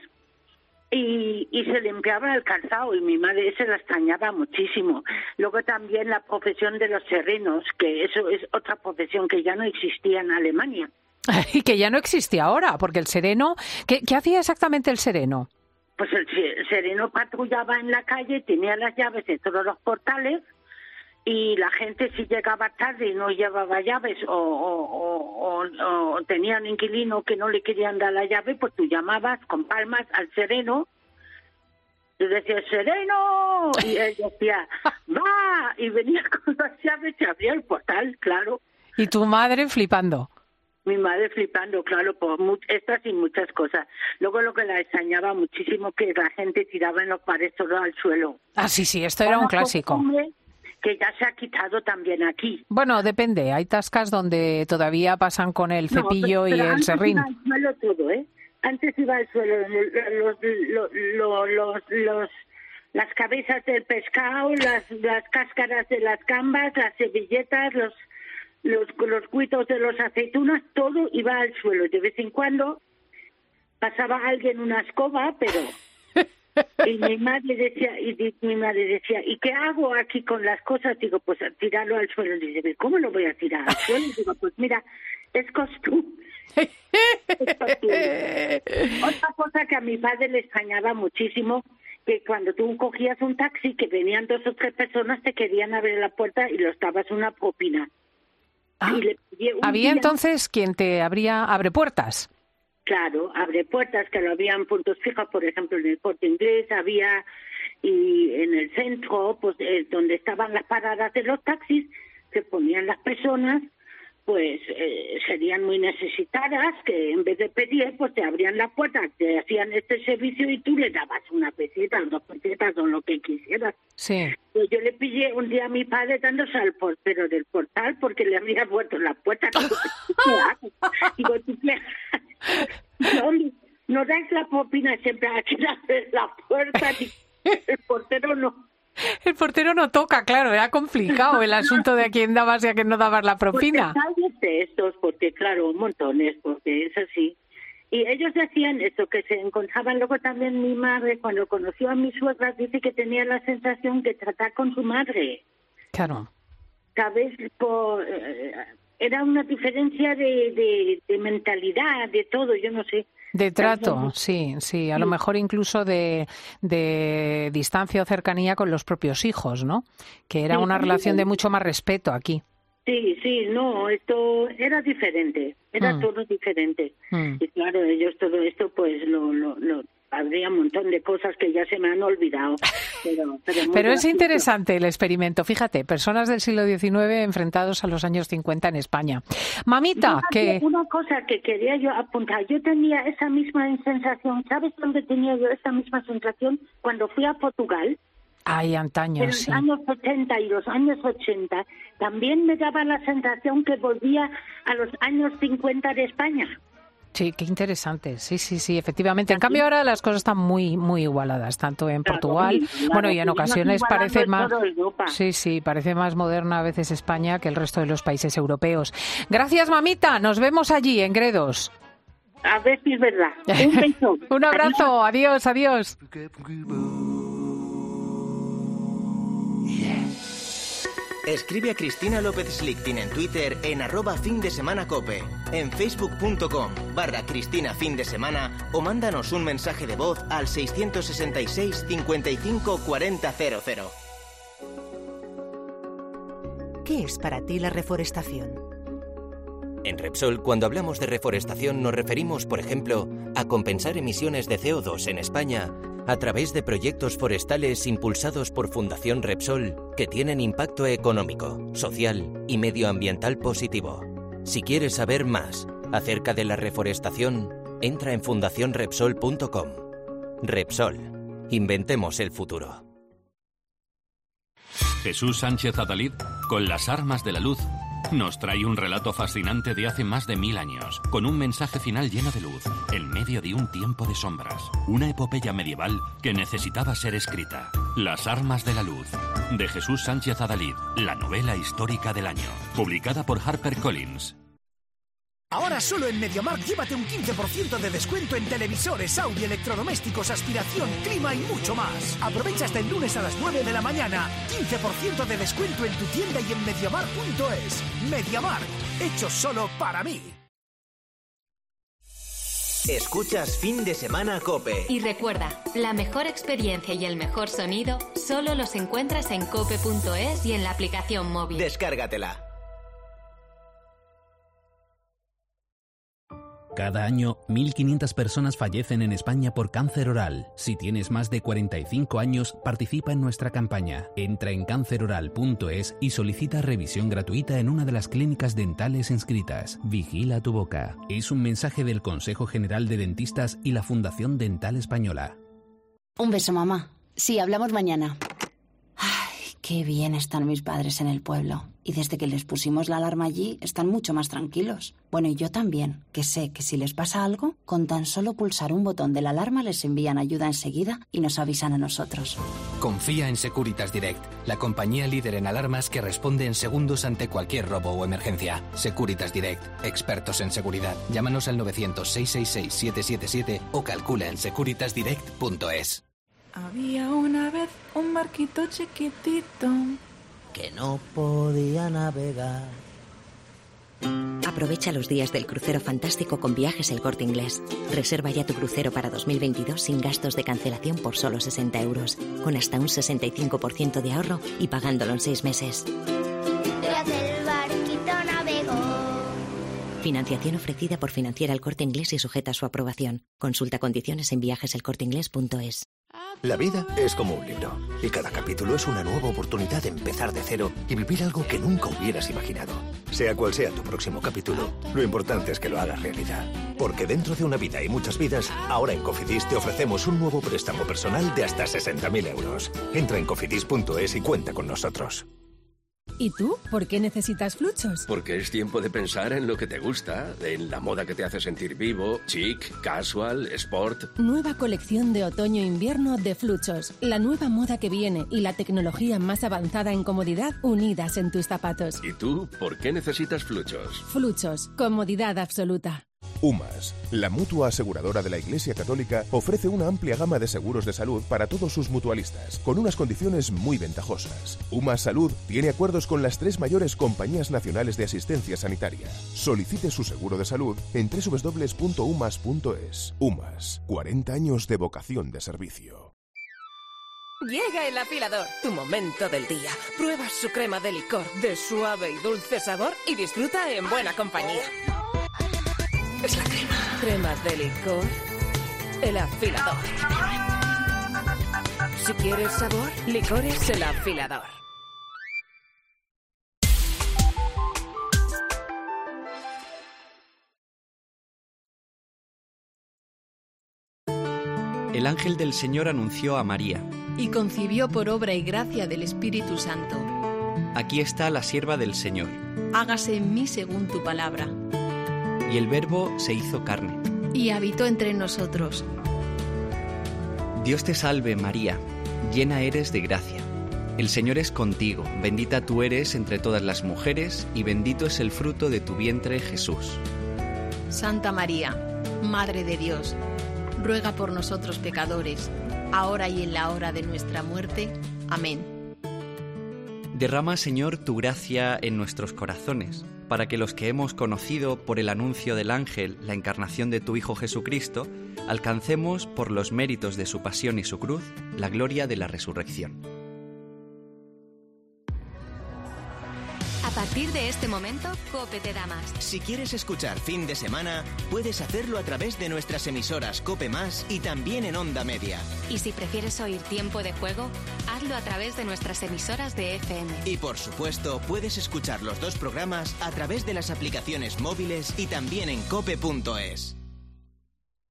y, y se limpiaba el calzado, y mi madre se la extrañaba muchísimo. Luego también la profesión de los serenos, que eso es otra profesión que ya no existía en Alemania. Y que ya no existía ahora, porque el sereno, ¿qué, qué hacía exactamente el sereno? Pues el, el sereno patrullaba en la calle, tenía las llaves de todos los portales, y la gente, si llegaba tarde y no llevaba llaves o, o, o, o tenía un inquilino que no le querían dar la llave, pues tú llamabas con palmas al sereno, y decías, ¡sereno! Y él decía, ¡va! Y venía con las llaves y abría el portal, claro. Y tu madre flipando. Mi madre flipando, claro, por mu- estas y muchas cosas. Luego lo que la extrañaba muchísimo, que la gente tiraba en los bares todo al suelo. Ah, sí, sí, esto era un clásico. Que ya se ha quitado también aquí. Bueno, depende. Hay tascas donde todavía pasan con el cepillo no, pero, pero y el serrín. Antes iba al suelo todo, ¿eh? Antes iba al suelo los, los, los, los, los, las cabezas del pescado, las, las cáscaras de las gambas, las servilletas, los... Los, los cuitos de las aceitunas, todo iba al suelo. De vez en cuando pasaba alguien una escoba, pero... Y mi madre decía, y mi madre decía, ¿y qué hago aquí con las cosas? Digo, pues tirarlo al suelo. Y dice, ¿cómo lo voy a tirar al suelo? Y digo, pues mira, es costumbre. Es costumbre. Otra cosa que a mi padre le extrañaba muchísimo, que cuando tú cogías un taxi, que venían dos o tres personas, te querían abrir la puerta y los dabas una propina. Ah, ¿había día, entonces quien te abría, abre puertas? Claro, abre puertas, que lo habían puntos fijos, por ejemplo, en el Corte Inglés había, y en el centro, pues eh, donde estaban las paradas de los taxis, se ponían las personas, pues eh, serían muy necesitadas, que en vez de pedir, pues te abrían la puerta, te hacían este servicio y tú le dabas una peseta, dos pesetas o lo que quisieras. Sí. Pues yo le pillé un día a mi padre dándose al portero del portal porque le habría vuelto la puerta. Digo, ¿tú qué haces? No, no dais la propina siempre a quien abre la puerta, el portero no. El portero no toca, claro, era complicado el asunto de a quién dabas y a quién no dabas la propina. Porque de estos, porque claro, montones, porque es así. Y ellos decían eso, que se encontraban. Luego también mi madre, cuando conoció a mi suegra, dice que tenía la sensación de tratar con su madre. Claro. ¿Sabes? Por, eh, era una diferencia de, de, de mentalidad, de todo, yo no sé. De trato, sí, sí, a lo mejor incluso de, de distancia o cercanía con los propios hijos, ¿no? Que era una relación de mucho más respeto aquí. Sí, sí, no, esto era diferente, era mm. todo diferente. Mm. Y claro, ellos todo esto, pues, lo, lo, lo habría un montón de cosas que ya se me han olvidado. Pero, pero, pero es interesante el experimento. Fíjate, personas del siglo diecinueve enfrentados a los años cincuenta en España. Mamita, que... Una cosa que quería yo apuntar. Yo tenía esa misma sensación. ¿Sabes dónde tenía yo esa misma sensación? Cuando fui a Portugal. Ay, antaño, en los sí. años setenta y los años ochenta, también me daba la sensación que volvía a los años cincuenta de España. Sí, qué interesante. Sí, sí, sí, efectivamente. En cambio ahora las cosas están muy, muy igualadas, tanto en claro, Portugal, claro, bueno, y en ocasiones parece más, sí, sí, parece más moderna a veces España que el resto de los países europeos. Gracias, mamita. Nos vemos allí en Gredos. A ver si es verdad. Un beso. Un abrazo. Adiós, adiós. Escribe a Cristina López Slichting en Twitter en arroba fin de semana cope, en facebook.com barra Cristina fin de semana o mándanos un mensaje de voz al seiscientos sesenta y seis cincuenta y cinco cuarenta cero cero. ¿Qué es para ti la reforestación? En Repsol, cuando hablamos de reforestación, nos referimos, por ejemplo, a compensar emisiones de C O dos en España a través de proyectos forestales impulsados por Fundación Repsol que tienen impacto económico, social y medioambiental positivo. Si quieres saber más acerca de la reforestación, entra en fundación repsol punto com. Repsol. Inventemos el futuro. Jesús Sánchez Adalid, con las armas de la luz, nos trae un relato fascinante de hace más de mil años, con un mensaje final lleno de luz, en medio de un tiempo de sombras. Una epopeya medieval que necesitaba ser escrita. Las armas de la luz, de Jesús Sánchez Adalid, la novela histórica del año. Publicada por HarperCollins. Ahora solo en MediaMarkt llévate un quince por ciento de descuento en televisores, audio, electrodomésticos, aspiración, clima y mucho más. Aprovecha hasta el lunes a las nueve de la mañana. quince por ciento de descuento en tu tienda y en MediaMarkt punto es. MediaMarkt, hecho solo para mí. Escuchas Fin de Semana COPE. Y recuerda, la mejor experiencia y el mejor sonido solo los encuentras en cope punto es y en la aplicación móvil. Descárgatela. Cada año, mil quinientas personas fallecen en España por cáncer oral. Si tienes más de cuarenta y cinco años, participa en nuestra campaña. Entra en cáncer oral punto es y solicita revisión gratuita en una de las clínicas dentales inscritas. Vigila tu boca. Es un mensaje del Consejo General de Dentistas y la Fundación Dental Española. Un beso, mamá. Sí, hablamos mañana. Ay, qué bien están mis padres en el pueblo. Y desde que les pusimos la alarma allí, están mucho más tranquilos. Bueno, y yo también, que sé que si les pasa algo, con tan solo pulsar un botón de la alarma les envían ayuda enseguida y nos avisan a nosotros. Confía en Securitas Direct, la compañía líder en alarmas que responde en segundos ante cualquier robo o emergencia. Securitas Direct, expertos en seguridad. Llámanos al novecientos, seiscientos sesenta y seis, siete siete siete o calcula en securitas direct punto es. Había una vez un barquito chiquitito que no podía navegar. Aprovecha los días del crucero fantástico con Viajes El Corte Inglés. Reserva ya tu crucero para dos mil veintidós sin gastos de cancelación por solo sesenta euros, con hasta un sesenta y cinco por ciento de ahorro y pagándolo en seis meses. Tras el barquito navegó. Financiación ofrecida por Financiera El Corte Inglés y sujeta a su aprobación. Consulta condiciones en viajes el corte inglés punto es. La vida es como un libro, y cada capítulo es una nueva oportunidad de empezar de cero y vivir algo que nunca hubieras imaginado. Sea cual sea tu próximo capítulo, lo importante es que lo hagas realidad. Porque dentro de una vida y muchas vidas, ahora en Cofidis te ofrecemos un nuevo préstamo personal de hasta sesenta mil euros. Entra en cofidis punto es y cuenta con nosotros. ¿Y tú? ¿Por qué necesitas Fluchos? Porque es tiempo de pensar en lo que te gusta, en la moda que te hace sentir vivo, chic, casual, sport. Nueva colección de otoño-invierno de Fluchos. La nueva moda que viene y la tecnología más avanzada en comodidad unidas en tus zapatos. ¿Y tú? ¿Por qué necesitas Fluchos? Fluchos. Comodidad absoluta. UMAS, la mutua aseguradora de la Iglesia Católica, ofrece una amplia gama de seguros de salud para todos sus mutualistas, con unas condiciones muy ventajosas. UMAS Salud tiene acuerdos con las tres mayores compañías nacionales de asistencia sanitaria. Solicite su seguro de salud en doble u doble u doble u punto umas punto es. UMAS, cuarenta años de vocación de servicio. Llega el afilador, tu momento del día. Prueba su crema de licor de suave y dulce sabor y disfruta en buena compañía. Es la crema. Crema de licor. El afilador. Si quieres sabor, licores el afilador. El ángel del Señor anunció a María. Y concibió por obra y gracia del Espíritu Santo. Aquí está la sierva del Señor. Hágase en mí según tu palabra. Y el Verbo se hizo carne. Y habitó entre nosotros. Dios te salve, María, llena eres de gracia. El Señor es contigo, bendita tú eres entre todas las mujeres, y bendito es el fruto de tu vientre, Jesús. Santa María, Madre de Dios, ruega por nosotros pecadores, ahora y en la hora de nuestra muerte. Amén. Derrama, Señor, tu gracia en nuestros corazones, para que los que hemos conocido por el anuncio del ángel la encarnación de tu Hijo Jesucristo, alcancemos, por los méritos de su pasión y su cruz, la gloria de la resurrección. A partir de este momento, COPE te da más. Si quieres escuchar Fin de Semana, puedes hacerlo a través de nuestras emisoras COPE Más y también en Onda Media. Y si prefieres oír Tiempo de Juego, hazlo a través de nuestras emisoras de F M. Y por supuesto, puedes escuchar los dos programas a través de las aplicaciones móviles y también en cope punto es.